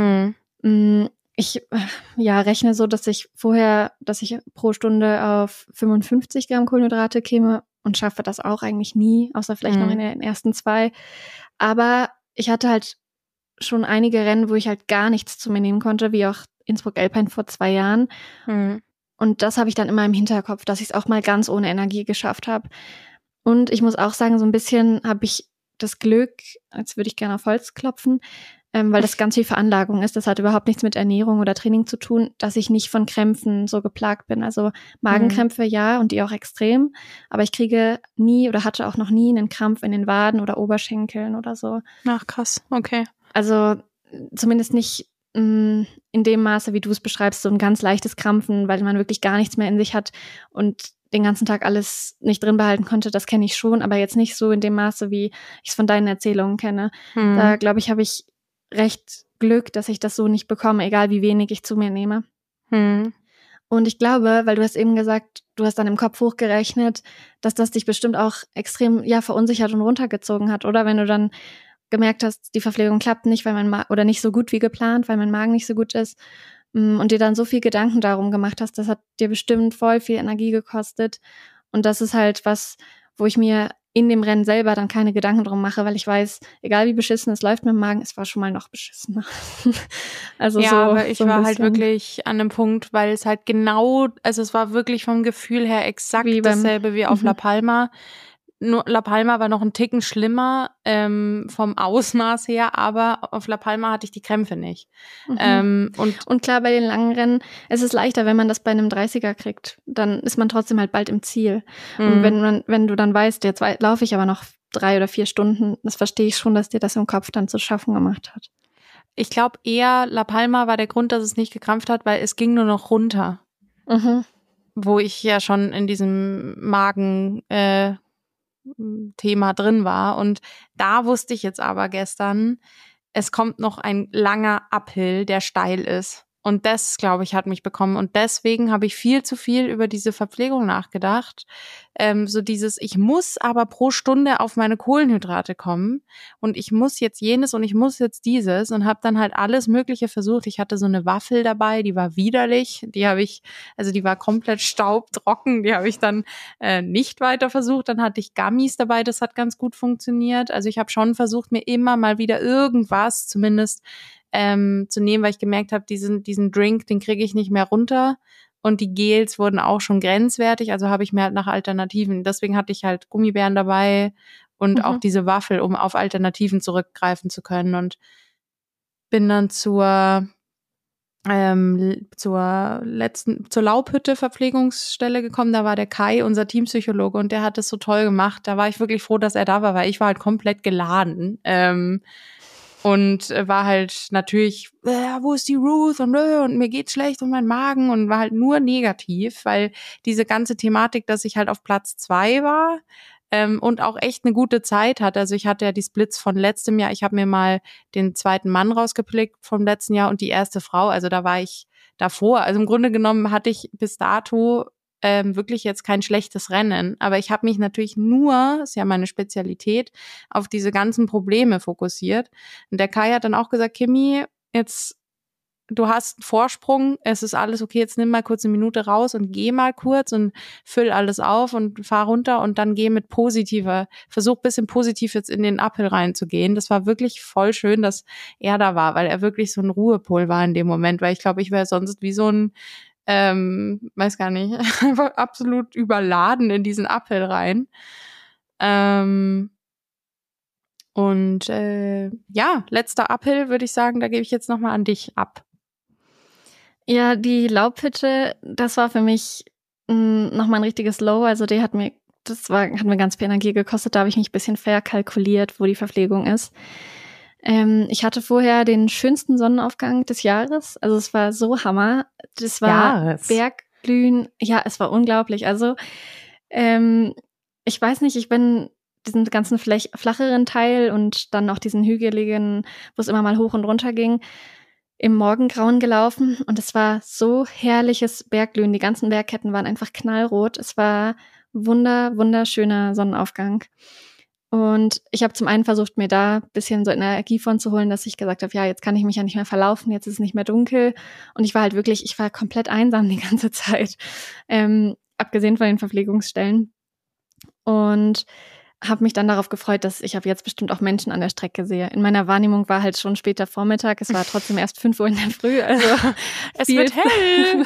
Ich rechne so, dass ich pro Stunde auf 55 Gramm Kohlenhydrate käme und schaffe das auch eigentlich nie, außer vielleicht noch in den ersten 2. Aber ich hatte halt schon einige Rennen, wo ich halt gar nichts zu mir nehmen konnte, wie auch Innsbruck-Alpine vor 2 Jahren. Und das habe ich dann immer im Hinterkopf, dass ich es auch mal ganz ohne Energie geschafft habe. Und ich muss auch sagen, so ein bisschen habe ich das Glück, jetzt würde ich gerne auf Holz klopfen, weil das ganz viel Veranlagung ist. Das hat überhaupt nichts mit Ernährung oder Training zu tun, dass ich nicht von Krämpfen so geplagt bin. Also Magenkrämpfe ja und die auch extrem, aber ich kriege nie oder hatte auch noch nie einen Krampf in den Waden oder Oberschenkeln oder so. Ach krass, okay. Also zumindest nicht in dem Maße, wie du es beschreibst, so ein ganz leichtes Krampfen, weil man wirklich gar nichts mehr in sich hat und den ganzen Tag alles nicht drin behalten konnte, das kenne ich schon, aber jetzt nicht so in dem Maße, wie ich es von deinen Erzählungen kenne. Da, glaube ich, habe ich recht Glück, dass ich das so nicht bekomme, egal wie wenig ich zu mir nehme. Und ich glaube, weil du hast eben gesagt, du hast dann im Kopf hochgerechnet, dass das dich bestimmt auch extrem verunsichert und runtergezogen hat, oder? Wenn du dann gemerkt hast, die Verpflegung klappt nicht, weil oder nicht so gut wie geplant, weil mein Magen nicht so gut ist und dir dann so viel Gedanken darum gemacht hast, das hat dir bestimmt voll viel Energie gekostet und das ist halt was, wo ich mir in dem Rennen selber dann keine Gedanken drum mache, weil ich weiß, egal wie beschissen es läuft mit dem Magen, es war schon mal noch beschissener. Also ja, aber ich war halt wirklich an einem Punkt, weil es halt es war wirklich vom Gefühl her exakt dasselbe wie auf La Palma. Nur La Palma war noch ein Ticken schlimmer vom Ausmaß her, aber auf La Palma hatte ich die Krämpfe nicht. Und klar, bei den langen Rennen, es ist leichter, wenn man das bei einem 30er kriegt. Dann ist man trotzdem halt bald im Ziel. Und wenn du dann weißt, jetzt laufe ich aber noch 3 oder 4 Stunden, das verstehe ich schon, dass dir das im Kopf dann zu schaffen gemacht hat. Ich glaube eher, La Palma war der Grund, dass es nicht gekrampft hat, weil es ging nur noch runter. Wo ich ja schon in diesem Magen Thema drin war. Und da wusste ich jetzt aber gestern, es kommt noch ein langer Uphill, der steil ist. Und das, glaube ich, hat mich bekommen. Und deswegen habe ich viel zu viel über diese Verpflegung nachgedacht. So dieses, ich muss aber pro Stunde auf meine Kohlenhydrate kommen. Und ich muss jetzt jenes und ich muss jetzt dieses. Und habe dann halt alles Mögliche versucht. Ich hatte so eine Waffel dabei, die war widerlich. Die war komplett staubtrocken. Die habe ich dann nicht weiter versucht. Dann hatte ich Gummies dabei, das hat ganz gut funktioniert. Also ich habe schon versucht, mir immer mal wieder irgendwas zumindest zu nehmen, weil ich gemerkt habe, diesen Drink, den kriege ich nicht mehr runter und die Gels wurden auch schon grenzwertig, also habe ich mir halt nach Alternativen, deswegen hatte ich halt Gummibären dabei und auch diese Waffel, um auf Alternativen zurückgreifen zu können und bin dann zur zur Laubhütte Verpflegungsstelle gekommen, da war der Kai, unser Teampsychologe, und der hat das so toll gemacht. Da war ich wirklich froh, dass er da war, weil ich war halt komplett geladen. Und war halt natürlich, wo ist die Ruth und mir geht's schlecht und mein Magen, und war halt nur negativ, weil diese ganze Thematik, dass ich halt auf Platz 2 war, und auch echt eine gute Zeit hatte. Also ich hatte ja die Splits von letztem Jahr. Ich habe mir mal den zweiten Mann rausgepickt vom letzten Jahr und die erste Frau. Also da war ich davor. Also im Grunde genommen hatte ich bis dato wirklich jetzt kein schlechtes Rennen. Aber ich habe mich natürlich nur, ist ja meine Spezialität, auf diese ganzen Probleme fokussiert. Und der Kai hat dann auch gesagt, Kimi, jetzt du hast einen Vorsprung, es ist alles okay, jetzt nimm mal kurz eine Minute raus und geh mal kurz und füll alles auf und fahr runter und dann geh mit versuch ein bisschen positiv jetzt in den Uphill reinzugehen. Das war wirklich voll schön, dass er da war, weil er wirklich so ein Ruhepol war in dem Moment, weil ich glaube, ich wäre sonst wie so ein, weiß gar nicht, einfach absolut überladen in diesen Uphill rein. Und ja, letzter Uphill würde ich sagen, da gebe ich jetzt nochmal an dich ab. Ja, die Laubhütte, das war für mich nochmal ein richtiges Low. Also die hat mir ganz viel Energie gekostet. Da habe ich mich ein bisschen verkalkuliert, wo die Verpflegung ist. Ich hatte vorher den schönsten Sonnenaufgang des Jahres. Also es war so Hammer. Das war Bergglühen. Ja, es war unglaublich. Also ich weiß nicht, ich bin diesen ganzen flacheren Teil und dann auch diesen hügeligen, wo es immer mal hoch und runter ging, im Morgengrauen gelaufen, und es war so herrliches Bergglühen. Die ganzen Bergketten waren einfach knallrot. Es war wunderschöner Sonnenaufgang. Und ich habe zum einen versucht, mir da ein bisschen so Energie von zu holen, dass ich gesagt habe, ja, jetzt kann ich mich ja nicht mehr verlaufen, jetzt ist es nicht mehr dunkel. Und ich war komplett einsam die ganze Zeit, abgesehen von den Verpflegungsstellen. Und habe mich dann darauf gefreut, dass ich ab jetzt bestimmt auch Menschen an der Strecke sehe. In meiner Wahrnehmung war halt schon später Vormittag, es war trotzdem erst 5 Uhr in der Früh, also es wird hell.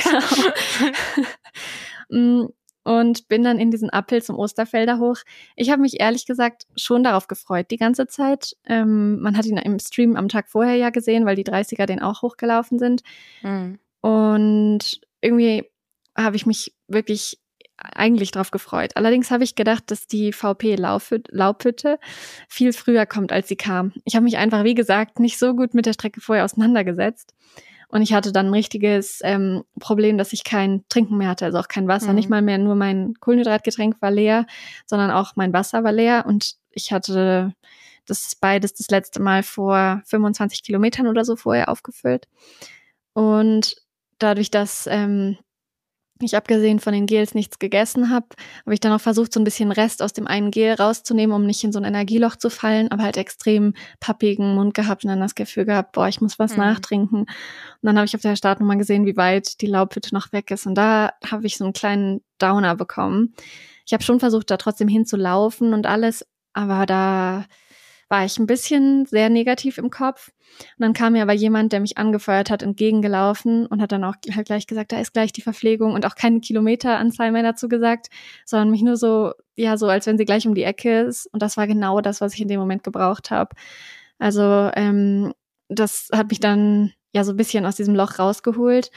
Genau. Und bin dann in diesen Uphill zum Osterfelder hoch. Ich habe mich ehrlich gesagt schon darauf gefreut, die ganze Zeit. Man hat ihn im Stream am Tag vorher ja gesehen, weil die 30er den auch hochgelaufen sind. Mhm. Und irgendwie habe ich mich wirklich eigentlich drauf gefreut. Allerdings habe ich gedacht, dass die VP-Laubhütte viel früher kommt, als sie kam. Ich habe mich einfach, wie gesagt, nicht so gut mit der Strecke vorher auseinandergesetzt. Und ich hatte dann ein richtiges Problem, dass ich kein Trinken mehr hatte, also auch kein Wasser. Nicht mal mehr nur mein Kohlenhydratgetränk war leer, sondern auch mein Wasser war leer. Und ich hatte das beides das letzte Mal vor 25 Kilometern oder so vorher aufgefüllt. Und dadurch, dass ich abgesehen von den Gels nichts gegessen habe ich dann auch versucht, so ein bisschen Rest aus dem einen Gel rauszunehmen, um nicht in so ein Energieloch zu fallen, aber halt extrem pappigen Mund gehabt und dann das Gefühl gehabt, ich muss was nachtrinken. Und dann habe ich auf der Startnummer gesehen, wie weit die Laubhütte noch weg ist, und da habe ich so einen kleinen Downer bekommen. Ich habe schon versucht, da trotzdem hinzulaufen und alles, aber da war ich ein bisschen sehr negativ im Kopf. Und dann kam mir aber jemand, der mich angefeuert hat, entgegengelaufen und hat dann auch halt gleich gesagt, da ist gleich die Verpflegung, und auch keine Kilometeranzahl mehr dazu gesagt, sondern mich nur so, ja, so als wenn sie gleich um die Ecke ist. Und das war genau das, was ich in dem Moment gebraucht habe. Also das hat mich dann ja so ein bisschen aus diesem Loch rausgeholt.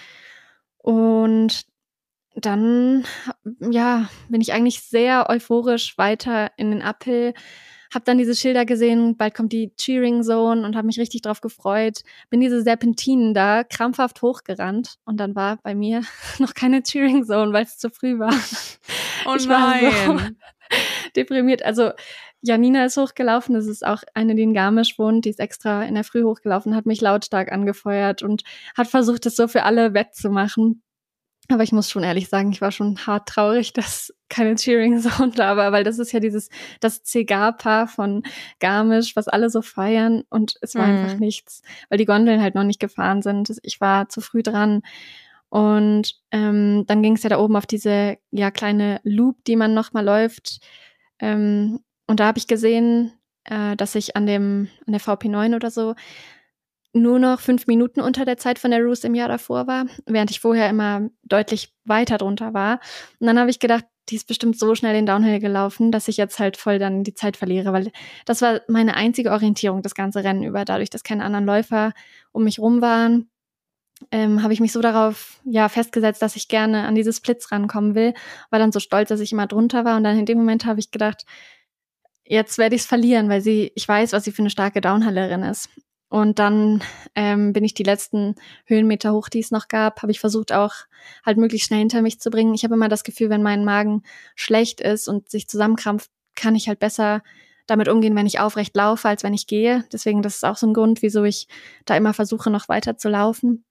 Und dann, ja, bin ich eigentlich sehr euphorisch weiter in den Uphill. Hab dann diese Schilder gesehen, bald kommt die Cheering Zone, und habe mich richtig drauf gefreut. Bin diese Serpentinen da krampfhaft hochgerannt, und dann war bei mir noch keine Cheering Zone, weil es zu früh war. Oh ich nein! war so deprimiert. Also Janina ist hochgelaufen, das ist auch eine, die in Garmisch wohnt, die ist extra in der Früh hochgelaufen, hat mich lautstark angefeuert und hat versucht, das so für alle wettzumachen. Aber ich muss schon ehrlich sagen, ich war schon hart traurig, dass keine Cheering Zone da war, weil das ist ja das Cigar-Paar von Garmisch, was alle so feiern, und es war einfach nichts, weil die Gondeln halt noch nicht gefahren sind. Ich war zu früh dran. Und dann ging es ja da oben auf diese kleine Loop, die man noch mal läuft. Und da habe ich gesehen, dass ich an der VP9 oder so nur noch 5 Minuten unter der Zeit von der Ruth im Jahr davor war, während ich vorher immer deutlich weiter drunter war. Und dann habe ich gedacht, die ist bestimmt so schnell den Downhill gelaufen, dass ich jetzt halt voll dann die Zeit verliere, weil das war meine einzige Orientierung das ganze Rennen über, dadurch, dass keine anderen Läufer um mich rum waren. habe ich mich so darauf festgesetzt, dass ich gerne an diese Splits rankommen will. War dann so stolz, dass ich immer drunter war. Und dann in dem Moment habe ich gedacht, jetzt werde ich es verlieren, weil ich weiß, was sie für eine starke Downhillerin ist. Und dann bin ich die letzten Höhenmeter hoch, die es noch gab, habe ich versucht auch halt möglichst schnell hinter mich zu bringen. Ich habe immer das Gefühl, wenn mein Magen schlecht ist und sich zusammenkrampft, kann ich halt besser damit umgehen, wenn ich aufrecht laufe, als wenn ich gehe. Deswegen, das ist auch so ein Grund, wieso ich da immer versuche, noch weiter zu laufen.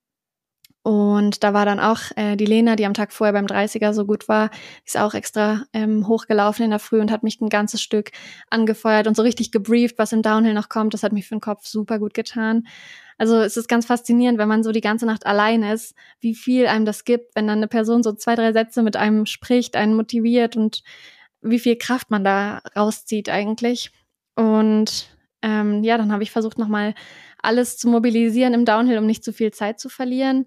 Und da war dann auch die Lena, die am Tag vorher beim 30er so gut war, ist auch extra hochgelaufen in der Früh und hat mich ein ganzes Stück angefeuert und so richtig gebrieft, was im Downhill noch kommt. Das hat mich für den Kopf super gut getan. Also es ist ganz faszinierend, wenn man so die ganze Nacht allein ist, wie viel einem das gibt, wenn dann eine Person so 2, 3 Sätze mit einem spricht, einen motiviert und wie viel Kraft man da rauszieht eigentlich. Und dann habe ich versucht, nochmal alles zu mobilisieren im Downhill, um nicht zu viel Zeit zu verlieren.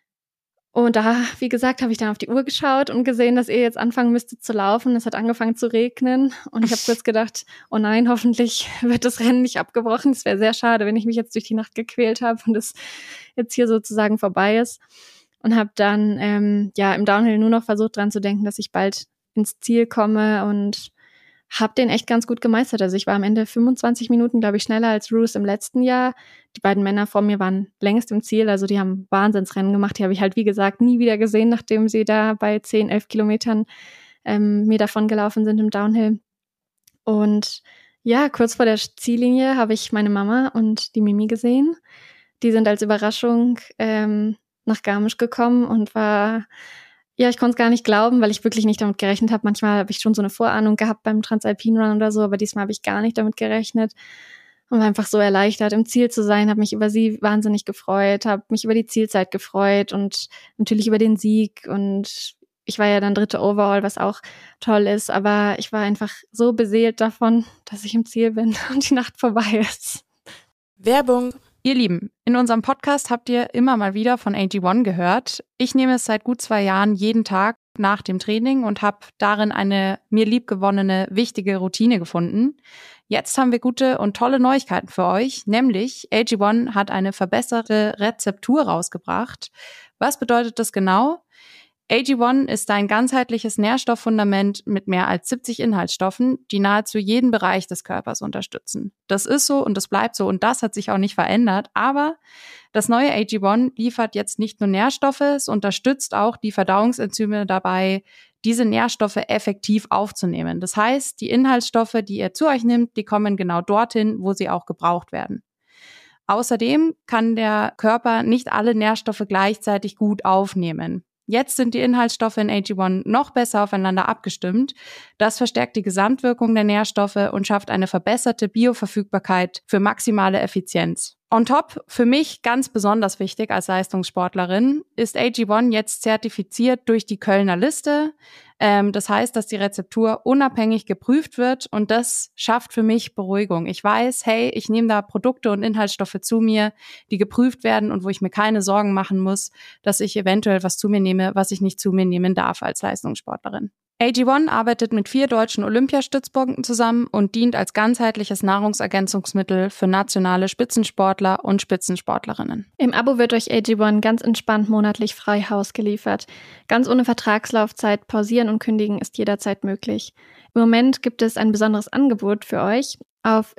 Und da, wie gesagt, habe ich dann auf die Uhr geschaut und gesehen, dass ihr jetzt anfangen müsstet zu laufen. Es hat angefangen zu regnen und ich habe kurz gedacht, oh nein, hoffentlich wird das Rennen nicht abgebrochen. Es wäre sehr schade, wenn ich mich jetzt durch die Nacht gequält habe und es jetzt hier sozusagen vorbei ist. Und habe dann im Downhill nur noch versucht, dran zu denken, dass ich bald ins Ziel komme und habe den echt ganz gut gemeistert. Also ich war am Ende 25 Minuten, glaube ich, schneller als Ruth im letzten Jahr. Die beiden Männer vor mir waren längst im Ziel, also die haben Wahnsinnsrennen gemacht. Die habe ich halt, wie gesagt, nie wieder gesehen, nachdem sie da bei 10, 11 Kilometern mir davon gelaufen sind im Downhill. Und ja, kurz vor der Ziellinie habe ich meine Mama und die Mimi gesehen. Die sind als Überraschung nach Garmisch gekommen und ich konnte es gar nicht glauben, weil ich wirklich nicht damit gerechnet habe. Manchmal habe ich schon so eine Vorahnung gehabt beim Transalpine Run oder so, aber diesmal habe ich gar nicht damit gerechnet und war einfach so erleichtert, im Ziel zu sein, habe mich über sie wahnsinnig gefreut, habe mich über die Zielzeit gefreut und natürlich über den Sieg. Und ich war ja dann 3. Overall, was auch toll ist, aber ich war einfach so beseelt davon, dass ich im Ziel bin und die Nacht vorbei ist. Werbung. Ihr Lieben, in unserem Podcast habt ihr immer mal wieder von AG1 gehört. Ich nehme es seit gut 2 Jahren jeden Tag nach dem Training und habe darin eine mir liebgewonnene, wichtige Routine gefunden. Jetzt haben wir gute und tolle Neuigkeiten für euch, nämlich AG1 hat eine verbesserte Rezeptur rausgebracht. Was bedeutet das genau? AG1 ist ein ganzheitliches Nährstofffundament mit mehr als 70 Inhaltsstoffen, die nahezu jeden Bereich des Körpers unterstützen. Das ist so und das bleibt so und das hat sich auch nicht verändert, aber das neue AG1 liefert jetzt nicht nur Nährstoffe, es unterstützt auch die Verdauungsenzyme dabei, diese Nährstoffe effektiv aufzunehmen. Das heißt, die Inhaltsstoffe, die ihr zu euch nehmt, die kommen genau dorthin, wo sie auch gebraucht werden. Außerdem kann der Körper nicht alle Nährstoffe gleichzeitig gut aufnehmen. Jetzt sind die Inhaltsstoffe in AG1 noch besser aufeinander abgestimmt. Das verstärkt die Gesamtwirkung der Nährstoffe und schafft eine verbesserte Bioverfügbarkeit für maximale Effizienz. On top, für mich ganz besonders wichtig als Leistungssportlerin, ist AG1 jetzt zertifiziert durch die Kölner Liste. Das heißt, dass die Rezeptur unabhängig geprüft wird und das schafft für mich Beruhigung. Ich weiß, hey, ich nehme da Produkte und Inhaltsstoffe zu mir, die geprüft werden und wo ich mir keine Sorgen machen muss, dass ich eventuell was zu mir nehme, was ich nicht zu mir nehmen darf als Leistungssportlerin. AG1 arbeitet mit 4 deutschen Olympiastützpunkten zusammen und dient als ganzheitliches Nahrungsergänzungsmittel für nationale Spitzensportler und Spitzensportlerinnen. Im Abo wird euch AG1 ganz entspannt monatlich frei Haus geliefert. Ganz ohne Vertragslaufzeit, pausieren und kündigen ist jederzeit möglich. Im Moment gibt es ein besonderes Angebot für euch. Auf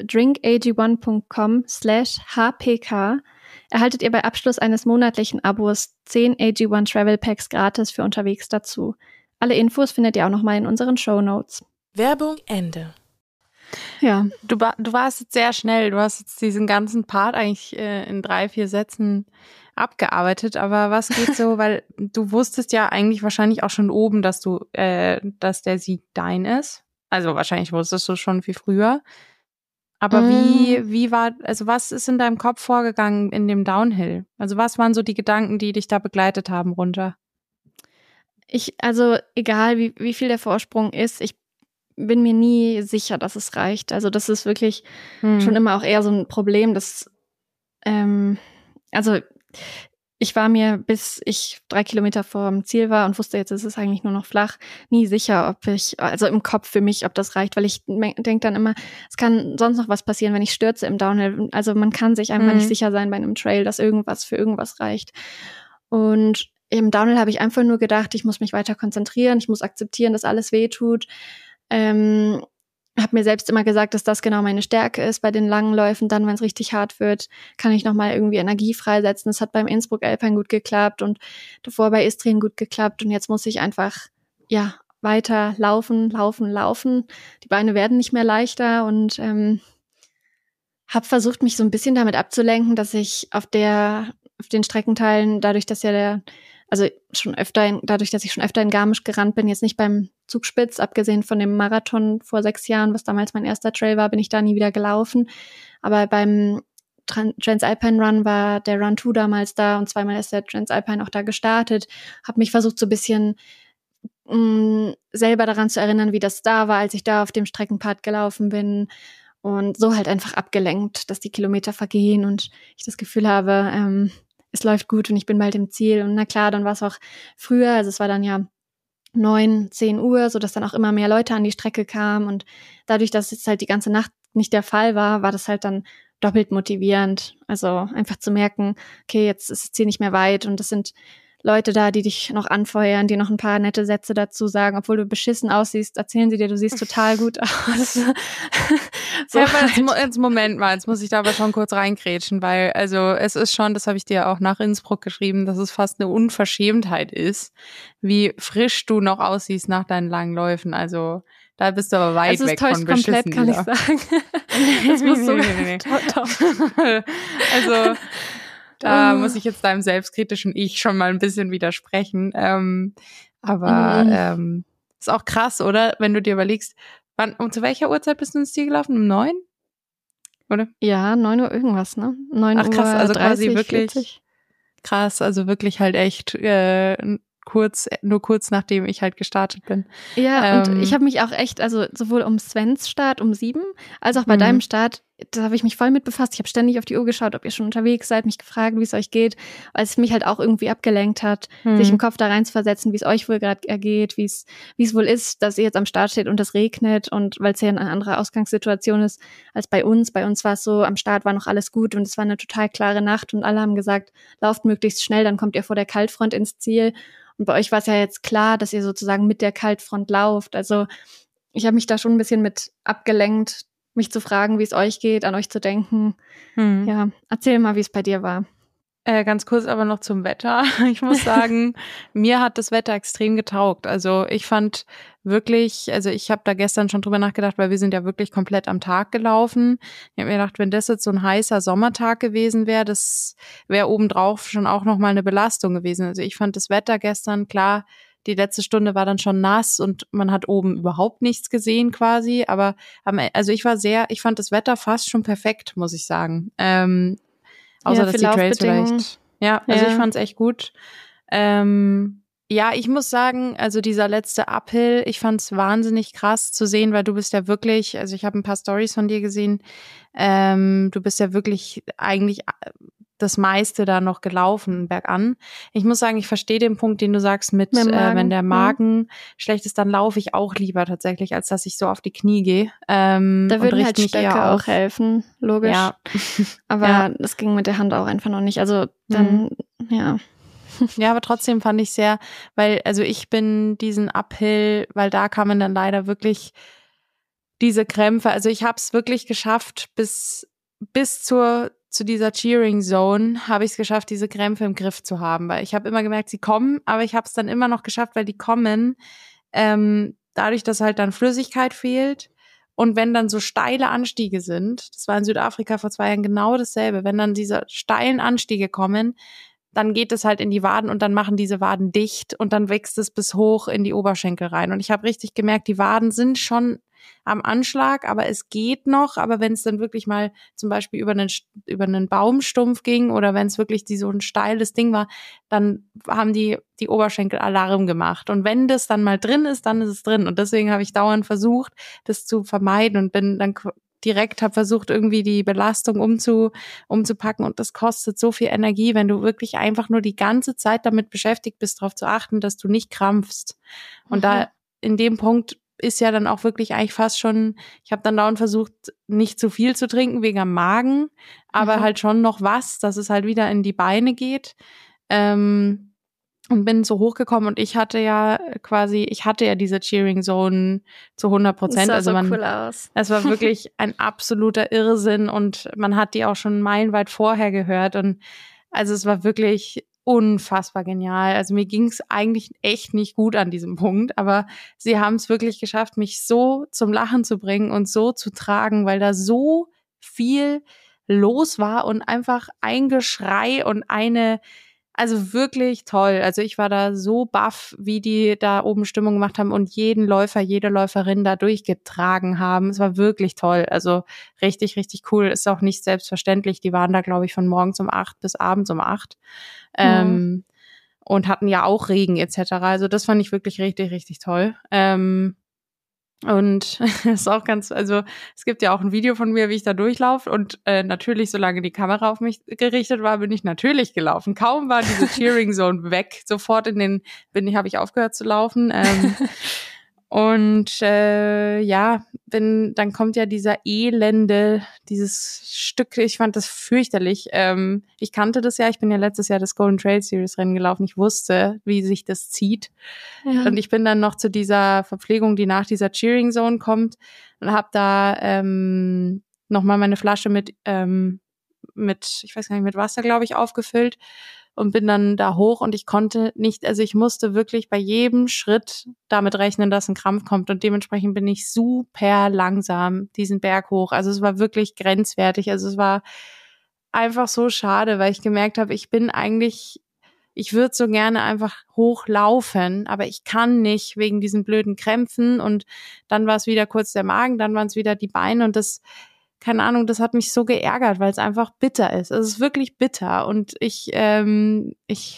drinkag1.com/hpk erhaltet ihr bei Abschluss eines monatlichen Abos 10 AG1 Travel Packs gratis für unterwegs dazu. Alle Infos findet ihr auch nochmal in unseren Shownotes. Werbung Ende. Ja, du warst jetzt sehr schnell. Du hast jetzt diesen ganzen Part eigentlich in 3, 4 Sätzen abgearbeitet. Aber was geht so, weil du wusstest ja eigentlich wahrscheinlich auch schon oben, dass der Sieg dein ist. Also wahrscheinlich wusstest du schon viel früher. Aber wie war, also was ist in deinem Kopf vorgegangen in dem Downhill? Also was waren so die Gedanken, die dich da begleitet haben runter? Also egal wie viel der Vorsprung ist, ich bin mir nie sicher, dass es reicht. Also das ist wirklich schon immer auch eher so ein Problem, dass also ich war mir, bis ich 3 Kilometer vor dem Ziel war und wusste, jetzt ist es eigentlich nur noch flach, nie sicher, also im Kopf für mich, ob das reicht, weil ich denke dann immer, es kann sonst noch was passieren, wenn ich stürze im Downhill. Also man kann sich einfach nicht sicher sein bei einem Trail, dass irgendwas für irgendwas reicht. Und im Downhill habe ich einfach nur gedacht, ich muss mich weiter konzentrieren, ich muss akzeptieren, dass alles wehtut. Habe mir selbst immer gesagt, dass das genau meine Stärke ist bei den langen Läufen. Dann, wenn es richtig hart wird, kann ich nochmal irgendwie Energie freisetzen. Das hat beim Innsbruck Alpine gut geklappt und davor bei Istrien gut geklappt. Und jetzt muss ich einfach, weiter laufen. Die Beine werden nicht mehr leichter und habe versucht, mich so ein bisschen damit abzulenken, dass ich auf den Streckenteilen, dadurch, dass ich schon öfter in Garmisch gerannt bin, jetzt nicht beim Zugspitz, abgesehen von dem Marathon vor 6 Jahren, was damals mein erster Trail war, bin ich da nie wieder gelaufen. Aber beim Transalpine Run war der Run 2 damals da und zweimal ist der Transalpine auch da gestartet. Habe mich versucht, so ein bisschen selber daran zu erinnern, wie das da war, als ich da auf dem Streckenpart gelaufen bin. Und so halt einfach abgelenkt, dass die Kilometer vergehen und ich das Gefühl habe, es läuft gut und ich bin bald im Ziel. Und na klar, dann war es auch früher, also es war dann ja 9, 10 Uhr, sodass dann auch immer mehr Leute an die Strecke kamen. Und dadurch, dass es halt die ganze Nacht nicht der Fall war, war das halt dann doppelt motivierend. Also einfach zu merken, okay, jetzt ist das Ziel nicht mehr weit und es sind Leute da, die dich noch anfeuern, die noch ein paar nette Sätze dazu sagen, obwohl du beschissen aussiehst, erzählen sie dir, du siehst total gut aus. So ja, aber jetzt Moment mal, jetzt muss ich da aber schon kurz reingrätschen, weil also es ist schon, das habe ich dir auch nach Innsbruck geschrieben, dass es fast eine Unverschämtheit ist, wie frisch du noch aussiehst nach deinen langen Läufen. Also da bist du aber weit weg von beschissen. Also es täuscht komplett, kann ich sagen. Das muss nee. Also da muss ich jetzt deinem selbstkritischen Ich schon mal ein bisschen widersprechen. Aber ist auch krass, oder? Wenn du dir überlegst, zu welcher Uhrzeit bist du ins Ziel gelaufen? Um 9? Oder? Ja, 9 Uhr irgendwas, ne? 9 Ach krass, also 30, quasi wirklich 40. Krass, also wirklich halt echt nur kurz nachdem ich halt gestartet bin. Ja, und ich habe mich auch echt, also sowohl um Svens Start um 7, als auch bei deinem Start, da habe ich mich voll mit befasst. Ich habe ständig auf die Uhr geschaut, ob ihr schon unterwegs seid, mich gefragt, wie es euch geht, weil es mich halt auch irgendwie abgelenkt hat, sich im Kopf da rein zu versetzen, wie es euch wohl gerade ergeht, wie es wohl ist, dass ihr jetzt am Start steht und es regnet und weil es ja eine andere Ausgangssituation ist als bei uns. Bei uns war es so, am Start war noch alles gut und es war eine total klare Nacht und alle haben gesagt, lauft möglichst schnell, dann kommt ihr vor der Kaltfront ins Ziel. Und bei euch war es ja jetzt klar, dass ihr sozusagen mit der Kaltfront lauft. Also ich habe mich da schon ein bisschen mit abgelenkt, mich zu fragen, wie es euch geht, an euch zu denken. Ja, erzähl mal, wie es bei dir war. Ganz kurz aber noch zum Wetter. Ich muss sagen, mir hat das Wetter extrem getaugt. Also ich fand wirklich, also ich habe da gestern schon drüber nachgedacht, weil wir sind ja wirklich komplett am Tag gelaufen. Ich habe mir gedacht, wenn das jetzt so ein heißer Sommertag gewesen wäre, das wäre obendrauf schon auch nochmal eine Belastung gewesen. Also ich fand das Wetter gestern, klar, die letzte Stunde war dann schon nass und man hat oben überhaupt nichts gesehen quasi. Aber also ich fand das Wetter fast schon perfekt, muss ich sagen. Außer dass die Trails vielleicht. Ja, also ich fand's echt gut. Ja, ich muss sagen, also dieser letzte Uphill, ich fand's wahnsinnig krass zu sehen, weil du bist ja wirklich, also ich habe ein paar Stories von dir gesehen, du bist ja wirklich eigentlich das meiste da noch gelaufen, bergan. Ich muss sagen, ich verstehe den Punkt, den du sagst mit, wenn der Magen schlecht ist, dann laufe ich auch lieber tatsächlich, als dass ich so auf die Knie gehe. Da würden halt Stöcke auch helfen, logisch. Ja. Aber das ging mit der Hand auch einfach noch nicht. Also dann, ja. Ja, aber trotzdem fand ich sehr, weil, also ich bin diesen Uphill, weil da kamen dann leider wirklich diese Krämpfe. Also ich habe es wirklich geschafft, bis zu dieser Cheering Zone habe ich es geschafft, diese Krämpfe im Griff zu haben, weil ich habe immer gemerkt, sie kommen, aber ich habe es dann immer noch geschafft, weil die kommen, dadurch, dass halt dann Flüssigkeit fehlt und wenn dann so steile Anstiege sind, das war in Südafrika vor 2 Jahren genau dasselbe, wenn dann diese steilen Anstiege kommen, dann geht es halt in die Waden und dann machen diese Waden dicht und dann wächst es bis hoch in die Oberschenkel rein und ich habe richtig gemerkt, die Waden sind schon am Anschlag, aber es geht noch, aber wenn es dann wirklich mal zum Beispiel über einen Baumstumpf ging oder wenn es wirklich so ein steiles Ding war, dann haben die Oberschenkel Alarm gemacht und wenn das dann mal drin ist, dann ist es drin und deswegen habe ich dauernd versucht, das zu vermeiden und bin dann direkt habe versucht, irgendwie die Belastung umzupacken und das kostet so viel Energie, wenn du wirklich einfach nur die ganze Zeit damit beschäftigt bist, darauf zu achten, dass du nicht krampfst. Und da in dem Punkt ist ja dann auch wirklich eigentlich fast schon, ich habe dann dauernd versucht, nicht zu viel zu trinken wegen am Magen, aber halt schon noch was, dass es halt wieder in die Beine geht. Und bin so hochgekommen und ich hatte ja diese Cheering Zone zu 100%. Das sah Also so cool aus. Es war wirklich ein absoluter Irrsinn und man hat die auch schon meilenweit vorher gehört und also es war wirklich unfassbar genial. Also mir ging es eigentlich echt nicht gut an diesem Punkt, aber sie haben es wirklich geschafft, mich so zum Lachen zu bringen und so zu tragen, weil da so viel los war und einfach ein Geschrei und also wirklich toll. Also ich war da so baff, wie die da oben Stimmung gemacht haben und jeden Läufer, jede Läuferin da durchgetragen haben. Es war wirklich toll. Also richtig, richtig cool. Ist auch nicht selbstverständlich. Die waren da, glaube ich, von morgens um 8 bis abends um 8. Und hatten ja auch Regen etc. Also das fand ich wirklich richtig, richtig toll. Und ist auch also es gibt ja auch ein Video von mir, wie ich da durchlaufe und natürlich, solange die Kamera auf mich gerichtet war, bin ich natürlich gelaufen. Kaum war diese Cheering Zone weg, sofort habe ich aufgehört zu laufen. Und dann kommt ja dieses Stück, ich fand das fürchterlich. Ich kannte das ja, ich bin ja letztes Jahr das Golden Trail Series Rennen gelaufen. Ich wusste, wie sich das zieht. Ja. Und ich bin dann noch zu dieser Verpflegung, die nach dieser Cheering Zone kommt und habe da nochmal meine Flasche mit, ich weiß gar nicht, mit Wasser, glaube ich, aufgefüllt. Und bin dann da hoch und ich konnte nicht, also ich musste wirklich bei jedem Schritt damit rechnen, dass ein Krampf kommt und dementsprechend bin ich super langsam diesen Berg hoch. Also es war wirklich grenzwertig. Also es war einfach so schade, weil ich gemerkt habe, ich würde so gerne einfach hochlaufen, aber ich kann nicht wegen diesen blöden Krämpfen und dann war es wieder kurz der Magen, dann waren es wieder die Beine und keine Ahnung, das hat mich so geärgert, weil es einfach bitter ist. Es ist wirklich bitter und ich kenne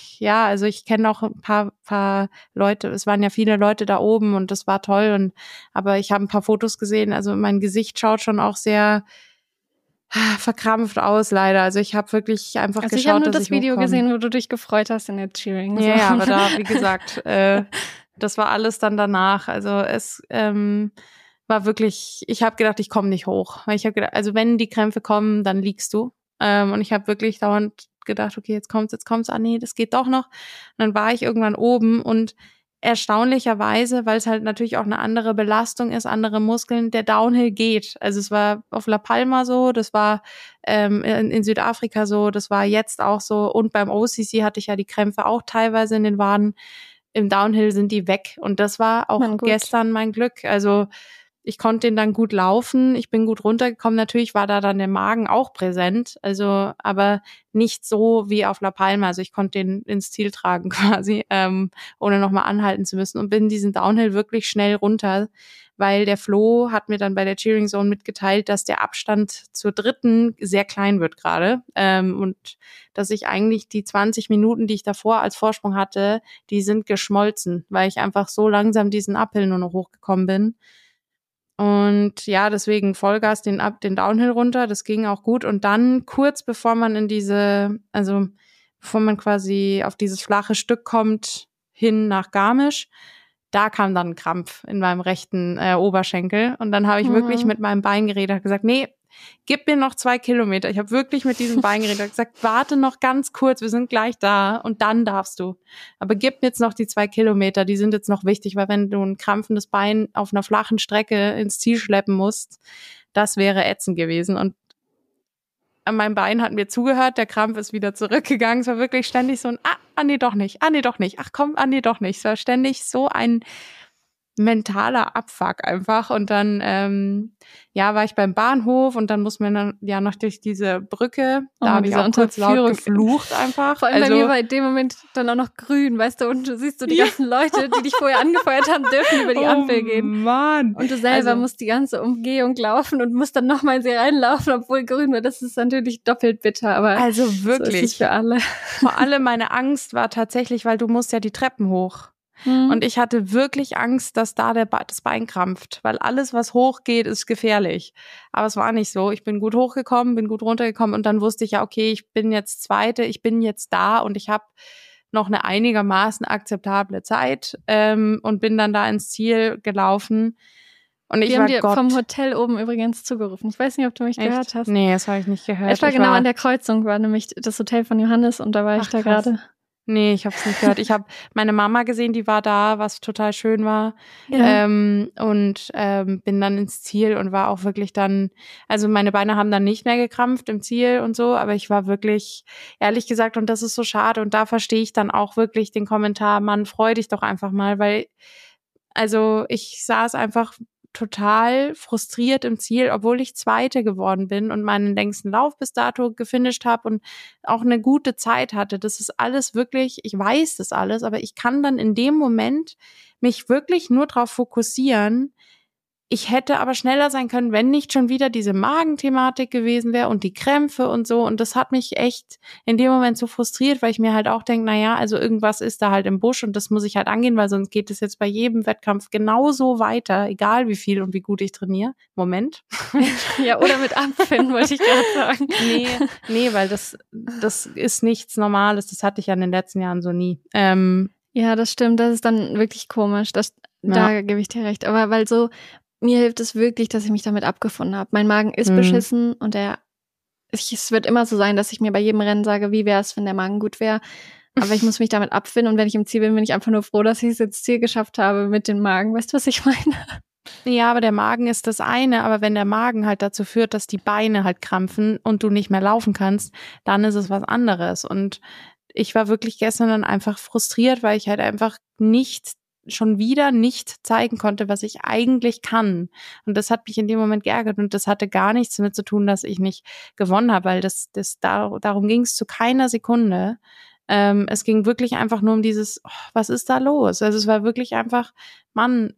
auch ein paar Leute, es waren ja viele Leute da oben und das war toll aber ich habe ein paar Fotos gesehen, also mein Gesicht schaut schon auch sehr verkrampft aus, leider. Also ich habe wirklich einfach geschaut, dass ich habe nur das Video gesehen, wo du dich gefreut hast in der Cheering. Ja, aber da, wie gesagt, das war alles dann danach. Also es war wirklich, ich habe gedacht, ich komme nicht hoch. Weil ich habe gedacht, also wenn die Krämpfe kommen, dann liegst du. Und ich habe wirklich dauernd gedacht, okay, jetzt kommt's, nee, das geht doch noch. Und dann war ich irgendwann oben und erstaunlicherweise, weil es halt natürlich auch eine andere Belastung ist, andere Muskeln, der Downhill geht. Also es war auf La Palma so, das war in Südafrika so, das war jetzt auch so und beim OCC hatte ich ja die Krämpfe auch teilweise in den Waden. Im Downhill sind die weg und das war auch gestern mein Glück. Also ich konnte den dann gut laufen, ich bin gut runtergekommen. Natürlich war da dann der Magen auch präsent, also aber nicht so wie auf La Palma. Also ich konnte den ins Ziel tragen quasi, ohne nochmal anhalten zu müssen und bin diesen Downhill wirklich schnell runter, weil der Flo hat mir dann bei der Cheering Zone mitgeteilt, dass der Abstand zur dritten sehr klein wird gerade und dass ich eigentlich die 20 Minuten, die ich davor als Vorsprung hatte, die sind geschmolzen, weil ich einfach so langsam diesen Uphill nur noch hochgekommen bin. Und ja, deswegen Vollgas den Downhill runter, das ging auch gut. Und dann kurz bevor man bevor man quasi auf dieses flache Stück kommt, hin nach Garmisch, da kam dann ein Krampf in meinem rechten Oberschenkel. Und dann habe ich wirklich mit meinem Bein geredet, habe gesagt, nee, gib mir noch 2 Kilometer. Ich habe wirklich mit diesem Bein geredet, habe gesagt, warte noch ganz kurz, wir sind gleich da und dann darfst du. Aber gib mir jetzt noch die 2 Kilometer, die sind jetzt noch wichtig, weil wenn du ein krampfendes Bein auf einer flachen Strecke ins Ziel schleppen musst, das wäre ätzend gewesen. Und an meinem Bein hat mir zugehört, der Krampf ist wieder zurückgegangen. Es war wirklich ständig so ein, nee, doch nicht, nee, doch nicht, ach komm, nee, doch nicht. Es war ständig so ein mentaler Abfuck einfach und dann war ich beim Bahnhof und dann muss man dann ja noch durch diese Brücke, da habe ich auch kurz laut geflucht einfach. Vor allem bei mir war in dem Moment dann auch noch grün, weißt du, und du siehst so die ganzen Leute, die dich vorher angefeuert haben, dürfen über die Ampel gehen. Mann. Und du selber musst die ganze Umgehung laufen und musst dann nochmal in sie reinlaufen, obwohl grün war. Das ist natürlich doppelt bitter, aber also wirklich. So ist es für alle. Vor allem meine Angst war tatsächlich, weil du musst ja die Treppen hoch. Und ich hatte wirklich Angst, dass da das Bein krampft, weil alles, was hochgeht, ist gefährlich. Aber es war nicht so. Ich bin gut hochgekommen, bin gut runtergekommen und dann wusste ich ja, okay, ich bin jetzt Zweite, ich bin jetzt da und ich habe noch eine einigermaßen akzeptable Zeit und bin dann da ins Ziel gelaufen. Und ich Wir haben dir vom Hotel oben übrigens zugerufen. Ich weiß nicht, ob du mich gehört hast. Nee, das habe ich nicht gehört. Ich war genau an der Kreuzung, war nämlich das Hotel von Johannes und da war ich da gerade. Nee, ich habe es nicht gehört. Ich habe meine Mama gesehen, die war da, was total schön war. Ja. Bin dann ins Ziel und war auch wirklich dann, also meine Beine haben dann nicht mehr gekrampft im Ziel und so, aber ich war wirklich, ehrlich gesagt, und das ist so schade, und da verstehe ich dann auch wirklich den Kommentar, Mann, freu dich doch einfach mal, weil, also ich saß einfach total frustriert im Ziel, obwohl ich Zweite geworden bin und meinen längsten Lauf bis dato gefinisht habe und auch eine gute Zeit hatte. Das ist alles wirklich, ich weiß das alles, aber ich kann dann in dem Moment mich wirklich nur darauf fokussieren. Ich hätte aber schneller sein können, wenn nicht schon wieder diese Magenthematik gewesen wäre und die Krämpfe und so. Und das hat mich echt in dem Moment so frustriert, weil ich mir halt auch denke, naja, also irgendwas ist da halt im Busch und das muss ich halt angehen, weil sonst geht es jetzt bei jedem Wettkampf genauso weiter, egal wie viel und wie gut ich trainiere. Moment. Ja, oder mit Abfinden, wollte ich gerade sagen. Nee, weil das ist nichts Normales. Das hatte ich ja in den letzten Jahren so nie. Ja, das stimmt. Das ist dann wirklich komisch. Da gebe ich dir recht. Aber weil so, mir hilft es wirklich, dass ich mich damit abgefunden habe. Mein Magen ist beschissen und es wird immer so sein, dass ich mir bei jedem Rennen sage, wie wäre es, wenn der Magen gut wäre. Aber ich muss mich damit abfinden und wenn ich im Ziel bin ich einfach nur froh, dass ich es ins Ziel geschafft habe mit dem Magen. Weißt du, was ich meine? Ja, aber der Magen ist das eine, aber wenn der Magen halt dazu führt, dass die Beine halt krampfen und du nicht mehr laufen kannst, dann ist es was anderes. Und ich war wirklich gestern dann einfach frustriert, weil ich halt einfach schon wieder nicht zeigen konnte, was ich eigentlich kann. Und das hat mich in dem Moment geärgert und das hatte gar nichts damit zu tun, dass ich nicht gewonnen habe, weil darum ging es zu keiner Sekunde. Es ging wirklich einfach nur um dieses, was ist da los? Also es war wirklich einfach, Mann,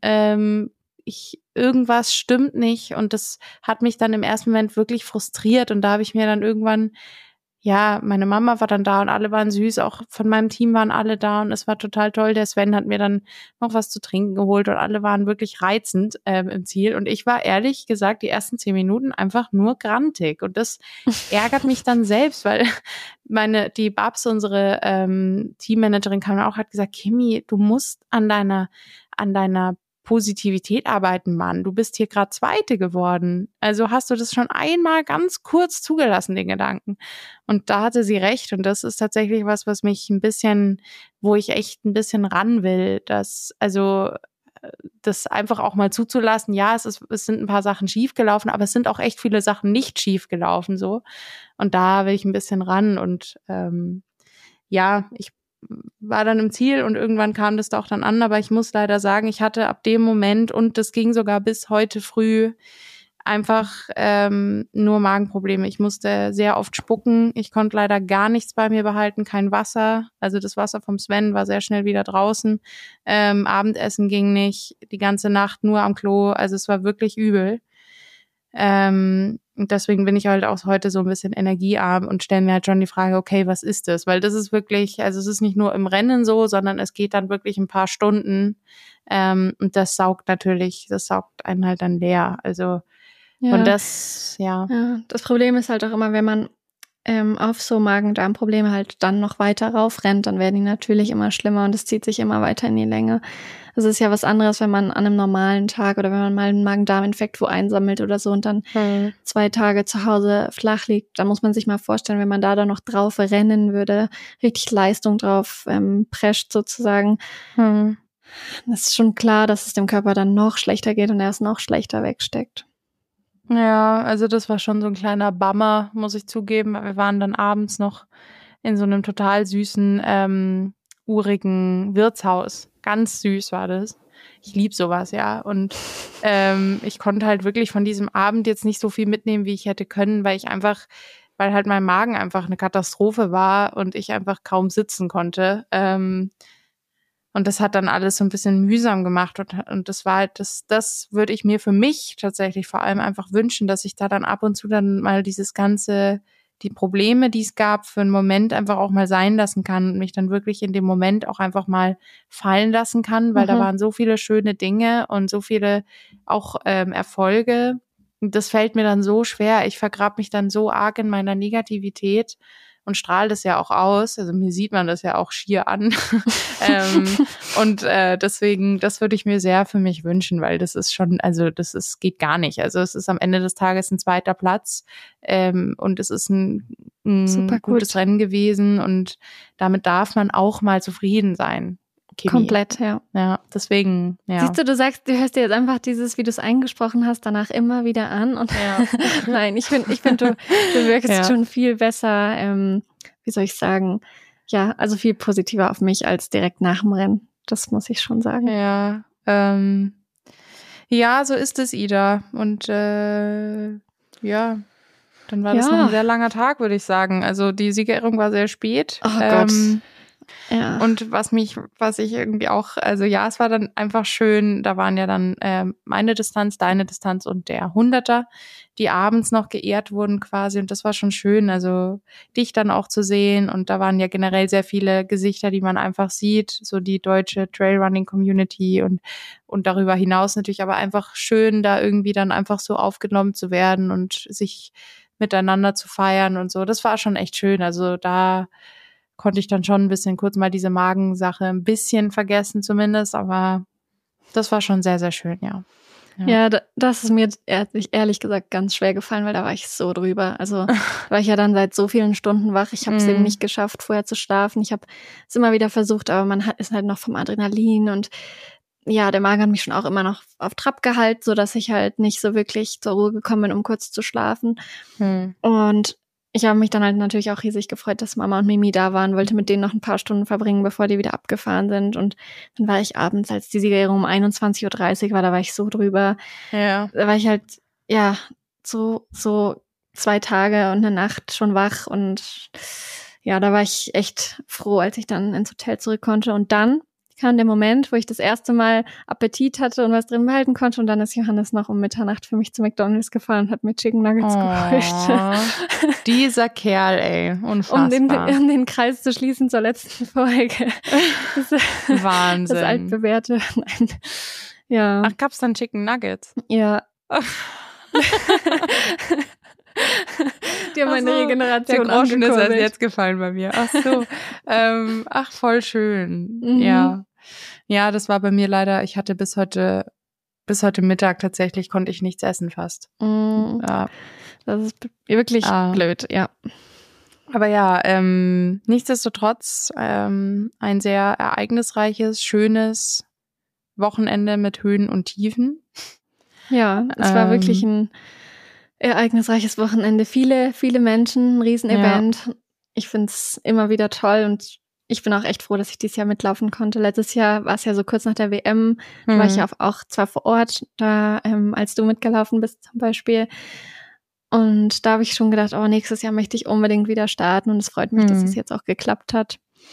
irgendwas stimmt nicht und das hat mich dann im ersten Moment wirklich frustriert und da habe ich mir dann irgendwann, ja, meine Mama war dann da und alle waren süß, auch von meinem Team waren alle da und es war total toll. Der Sven hat mir dann noch was zu trinken geholt und alle waren wirklich reizend im Ziel und ich war ehrlich gesagt die ersten 10 Minuten einfach nur grantig und das ärgert mich dann selbst, weil die Babs, unsere Teammanagerin, kam auch, hat gesagt, Kimi, du musst an deiner Positivität arbeiten, Mann. Du bist hier gerade Zweite geworden. Also hast du das schon einmal ganz kurz zugelassen, den Gedanken. Und da hatte sie recht. Und das ist tatsächlich was mich wo ich echt ein bisschen ran will, das einfach auch mal zuzulassen. Ja, es sind ein paar Sachen schiefgelaufen, aber es sind auch echt viele Sachen nicht schiefgelaufen, so. Und da will ich ein bisschen ran und, ich war dann im Ziel und irgendwann kam das doch dann an, aber ich muss leider sagen, ich hatte ab dem Moment und das ging sogar bis heute früh einfach nur Magenprobleme. Ich musste sehr oft spucken, ich konnte leider gar nichts bei mir behalten, kein Wasser, also das Wasser vom Sven war sehr schnell wieder draußen, Abendessen ging nicht, die ganze Nacht nur am Klo, also es war wirklich übel. Und deswegen bin ich halt auch heute so ein bisschen energiearm und stelle mir halt schon die Frage, okay, was ist das? Weil das ist wirklich, also es ist nicht nur im Rennen so, sondern es geht dann wirklich ein paar Stunden und das saugt einen halt dann leer. Also und das, ja. Das Problem ist halt auch immer, wenn man auf so Magen-Darm-Probleme halt dann noch weiter raufrennt, dann werden die natürlich immer schlimmer und es zieht sich immer weiter in die Länge. Das ist ja was anderes, wenn man an einem normalen Tag oder wenn man mal einen Magen-Darm-Infekt wo einsammelt oder so und dann 2 Tage zu Hause flach liegt, dann muss man sich mal vorstellen, wenn man da dann noch drauf rennen würde, richtig Leistung drauf prescht sozusagen. Das ist schon klar, dass es dem Körper dann noch schlechter geht und er es noch schlechter wegsteckt. Ja, also das war schon so ein kleiner Bummer, muss ich zugeben. Wir waren dann abends noch in so einem total süßen, urigen Wirtshaus. Ganz süß war das. Ich lieb sowas, ja. Und ich konnte halt wirklich von diesem Abend jetzt nicht so viel mitnehmen, wie ich hätte können, weil halt mein Magen einfach eine Katastrophe war und ich einfach kaum sitzen konnte. Und das hat dann alles so ein bisschen mühsam gemacht und das war halt, das würde ich mir für mich tatsächlich vor allem einfach wünschen, dass ich da dann ab und zu dann mal die Probleme, die es gab, für einen Moment einfach auch mal sein lassen kann und mich dann wirklich in dem Moment auch einfach mal fallen lassen kann, weil da waren so viele schöne Dinge und so viele auch Erfolge. Und das fällt mir dann so schwer. Ich vergrab mich dann so arg in meiner Negativität. und strahlt es ja auch aus. Also mir sieht man das ja auch schier an. Und deswegen, das würde ich mir sehr für mich wünschen, weil das ist schon, also geht gar nicht. Also es ist am Ende des Tages ein 2. Platz und es ist ein Super gutes Rennen gewesen und damit darf man auch mal zufrieden sein. Kimi. Komplett, ja. Ja, deswegen, ja. Siehst du, du hörst dir jetzt einfach dieses, wie du es eingesprochen hast, danach immer wieder an. Und nein, ich find, du wirkst schon viel besser, wie soll ich sagen, ja, also viel positiver auf mich als direkt nach dem Rennen. Das muss ich schon sagen. Ja, ja, so ist es, Ida. Und dann war das noch ein sehr langer Tag, würde ich sagen. Also die Siegerehrung war sehr spät. Oh Gott. Ja. Und was ich irgendwie auch, also ja, es war dann einfach schön, da waren ja dann meine Distanz, deine Distanz und der 100er, die abends noch geehrt wurden quasi und das war schon schön, also dich dann auch zu sehen und da waren ja generell sehr viele Gesichter, die man einfach sieht, so die deutsche Trailrunning-Community und darüber hinaus natürlich, aber einfach schön, da irgendwie dann einfach so aufgenommen zu werden und sich miteinander zu feiern und so, das war schon echt schön, also da konnte ich dann schon ein bisschen kurz mal diese Magensache ein bisschen vergessen zumindest, aber das war schon sehr, sehr schön, ja. Ja, das ist mir ehrlich gesagt ganz schwer gefallen, weil da war ich so drüber. Also war ich ja dann seit so vielen Stunden wach. Ich habe es eben nicht geschafft, vorher zu schlafen. Ich habe es immer wieder versucht, aber ist halt noch vom Adrenalin und ja, der Magen hat mich schon auch immer noch auf Trab gehalten, sodass ich halt nicht so wirklich zur Ruhe gekommen bin, um kurz zu schlafen. Und ich habe mich dann halt natürlich auch riesig gefreut, dass Mama und Mimi da waren, wollte mit denen noch ein paar Stunden verbringen, bevor die wieder abgefahren sind. Und dann war ich abends, als die Siegerehrung um 21:30 Uhr war, da war ich so drüber. Ja. Da war ich halt, ja, so 2 Tage und eine Nacht schon wach. Und ja, da war ich echt froh, als ich dann ins Hotel zurück konnte. Und dann kam der Moment, wo ich das erste Mal Appetit hatte und was drin behalten konnte. Und dann ist Johannes noch um Mitternacht für mich zu McDonald's gefahren und hat mir Chicken Nuggets geholt. Dieser Kerl, ey. Unfassbar. Um den Kreis zu schließen zur letzten Folge. Wahnsinn. Das altbewährte. Nein. Ja. Ach, gab's dann Chicken Nuggets? Ja. Die haben meine Regeneration der Groschen ist angekurbelt. erst jetzt gefallen bei mir. Ach so. Ach, voll schön. Ja. Ja, das war bei mir leider, ich hatte bis heute Mittag tatsächlich, konnte ich nichts essen fast. Ja. Das ist wirklich blöd, ja. Aber ja, nichtsdestotrotz ein sehr ereignisreiches, schönes Wochenende mit Höhen und Tiefen. Ja, es war wirklich ein ereignisreiches Wochenende. Viele, viele Menschen, ein Riesenevent. Ja. Ich find's immer wieder toll und ich bin auch echt froh, dass ich dieses Jahr mitlaufen konnte. Letztes Jahr war es ja so kurz nach der WM. Da war ich ja auch zwar vor Ort, da als du mitgelaufen bist zum Beispiel. Und da habe ich schon gedacht, nächstes Jahr möchte ich unbedingt wieder starten. Und es freut mich, dass es jetzt auch geklappt hat.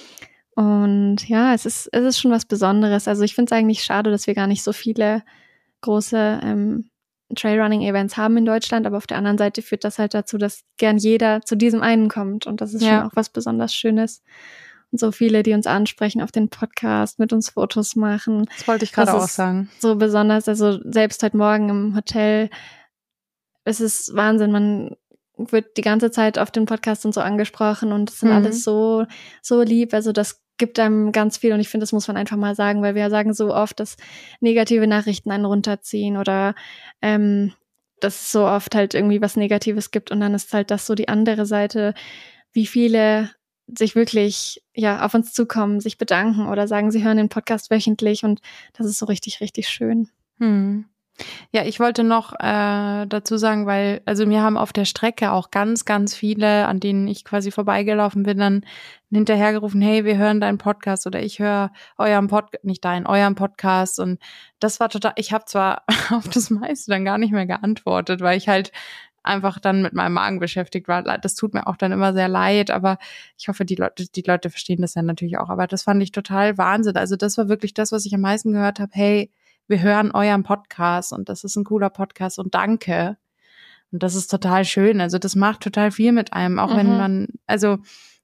Und ja, es ist schon was Besonderes. Also ich finde es eigentlich schade, dass wir gar nicht so viele große Trailrunning-Events haben in Deutschland, aber auf der anderen Seite führt das halt dazu, dass gern jeder zu diesem einen kommt und das ist schon auch was besonders Schönes. Und so viele, die uns ansprechen auf den Podcast, mit uns Fotos machen. Das wollte ich gerade auch sagen. So besonders, also selbst heute Morgen im Hotel, es ist Wahnsinn, man wird die ganze Zeit auf den Podcast und so angesprochen und es sind alles so lieb, also das gibt einem ganz viel und ich finde, das muss man einfach mal sagen, weil wir sagen so oft, dass negative Nachrichten einen runterziehen oder dass es so oft halt irgendwie was Negatives gibt und dann ist halt das so die andere Seite, wie viele sich wirklich auf uns zukommen, sich bedanken oder sagen, sie hören den Podcast wöchentlich und das ist so richtig, richtig schön. Ja, ich wollte noch dazu sagen, weil, also mir haben auf der Strecke auch ganz, ganz viele, an denen ich quasi vorbeigelaufen bin, dann hinterhergerufen, hey, wir hören deinen Podcast oder ich höre euren Podcast und das war total, ich habe zwar auf das meiste dann gar nicht mehr geantwortet, weil ich halt einfach dann mit meinem Magen beschäftigt war. Das tut mir auch dann immer sehr leid, aber ich hoffe, die Leute verstehen das ja natürlich auch, aber das fand ich total Wahnsinn. Also das war wirklich das, was ich am meisten gehört habe, hey, wir hören euren Podcast und das ist ein cooler Podcast und danke. Und das ist total schön. Also das macht total viel mit einem, auch wenn man, also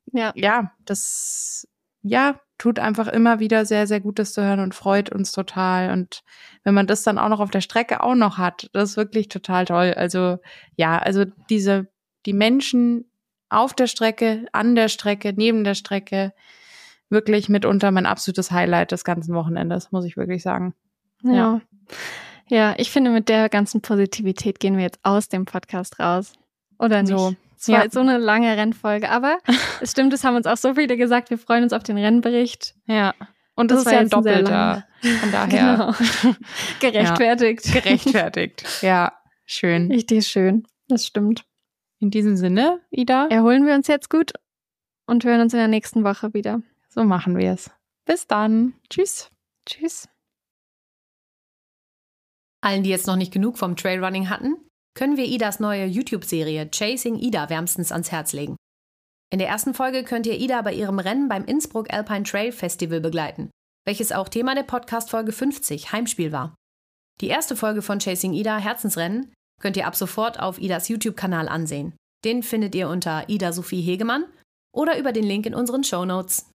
das tut einfach immer wieder sehr, sehr gut, das zu hören und freut uns total. Und wenn man das dann auch noch auf der Strecke auch noch hat, das ist wirklich total toll. Also ja, also die Menschen auf der Strecke, an der Strecke, neben der Strecke. Wirklich mitunter mein absolutes Highlight des ganzen Wochenendes, muss ich wirklich sagen. Ja, ich finde, mit der ganzen Positivität gehen wir jetzt aus dem Podcast raus. Oder nicht? So. Es war so eine lange Rennfolge, aber es stimmt, es haben uns auch so viele gesagt, wir freuen uns auf den Rennbericht. Ja, und das ist ja ein doppelter, von daher genau. Gerechtfertigt. Ja, gerechtfertigt, ja, schön. Richtig schön, das stimmt. In diesem Sinne, Ida, erholen wir uns jetzt gut und hören uns in der nächsten Woche wieder. So machen wir es. Bis dann. Tschüss. Tschüss. Allen, die jetzt noch nicht genug vom Trailrunning hatten, können wir Idas neue YouTube-Serie Chasing Ida wärmstens ans Herz legen. In der ersten Folge könnt ihr Ida bei ihrem Rennen beim Innsbruck Alpine Trail Festival begleiten, welches auch Thema der Podcast-Folge 50, Heimspiel, war. Die erste Folge von Chasing Ida, Herzensrennen, könnt ihr ab sofort auf Idas YouTube-Kanal ansehen. Den findet ihr unter Ida Sophie Hegemann oder über den Link in unseren Shownotes.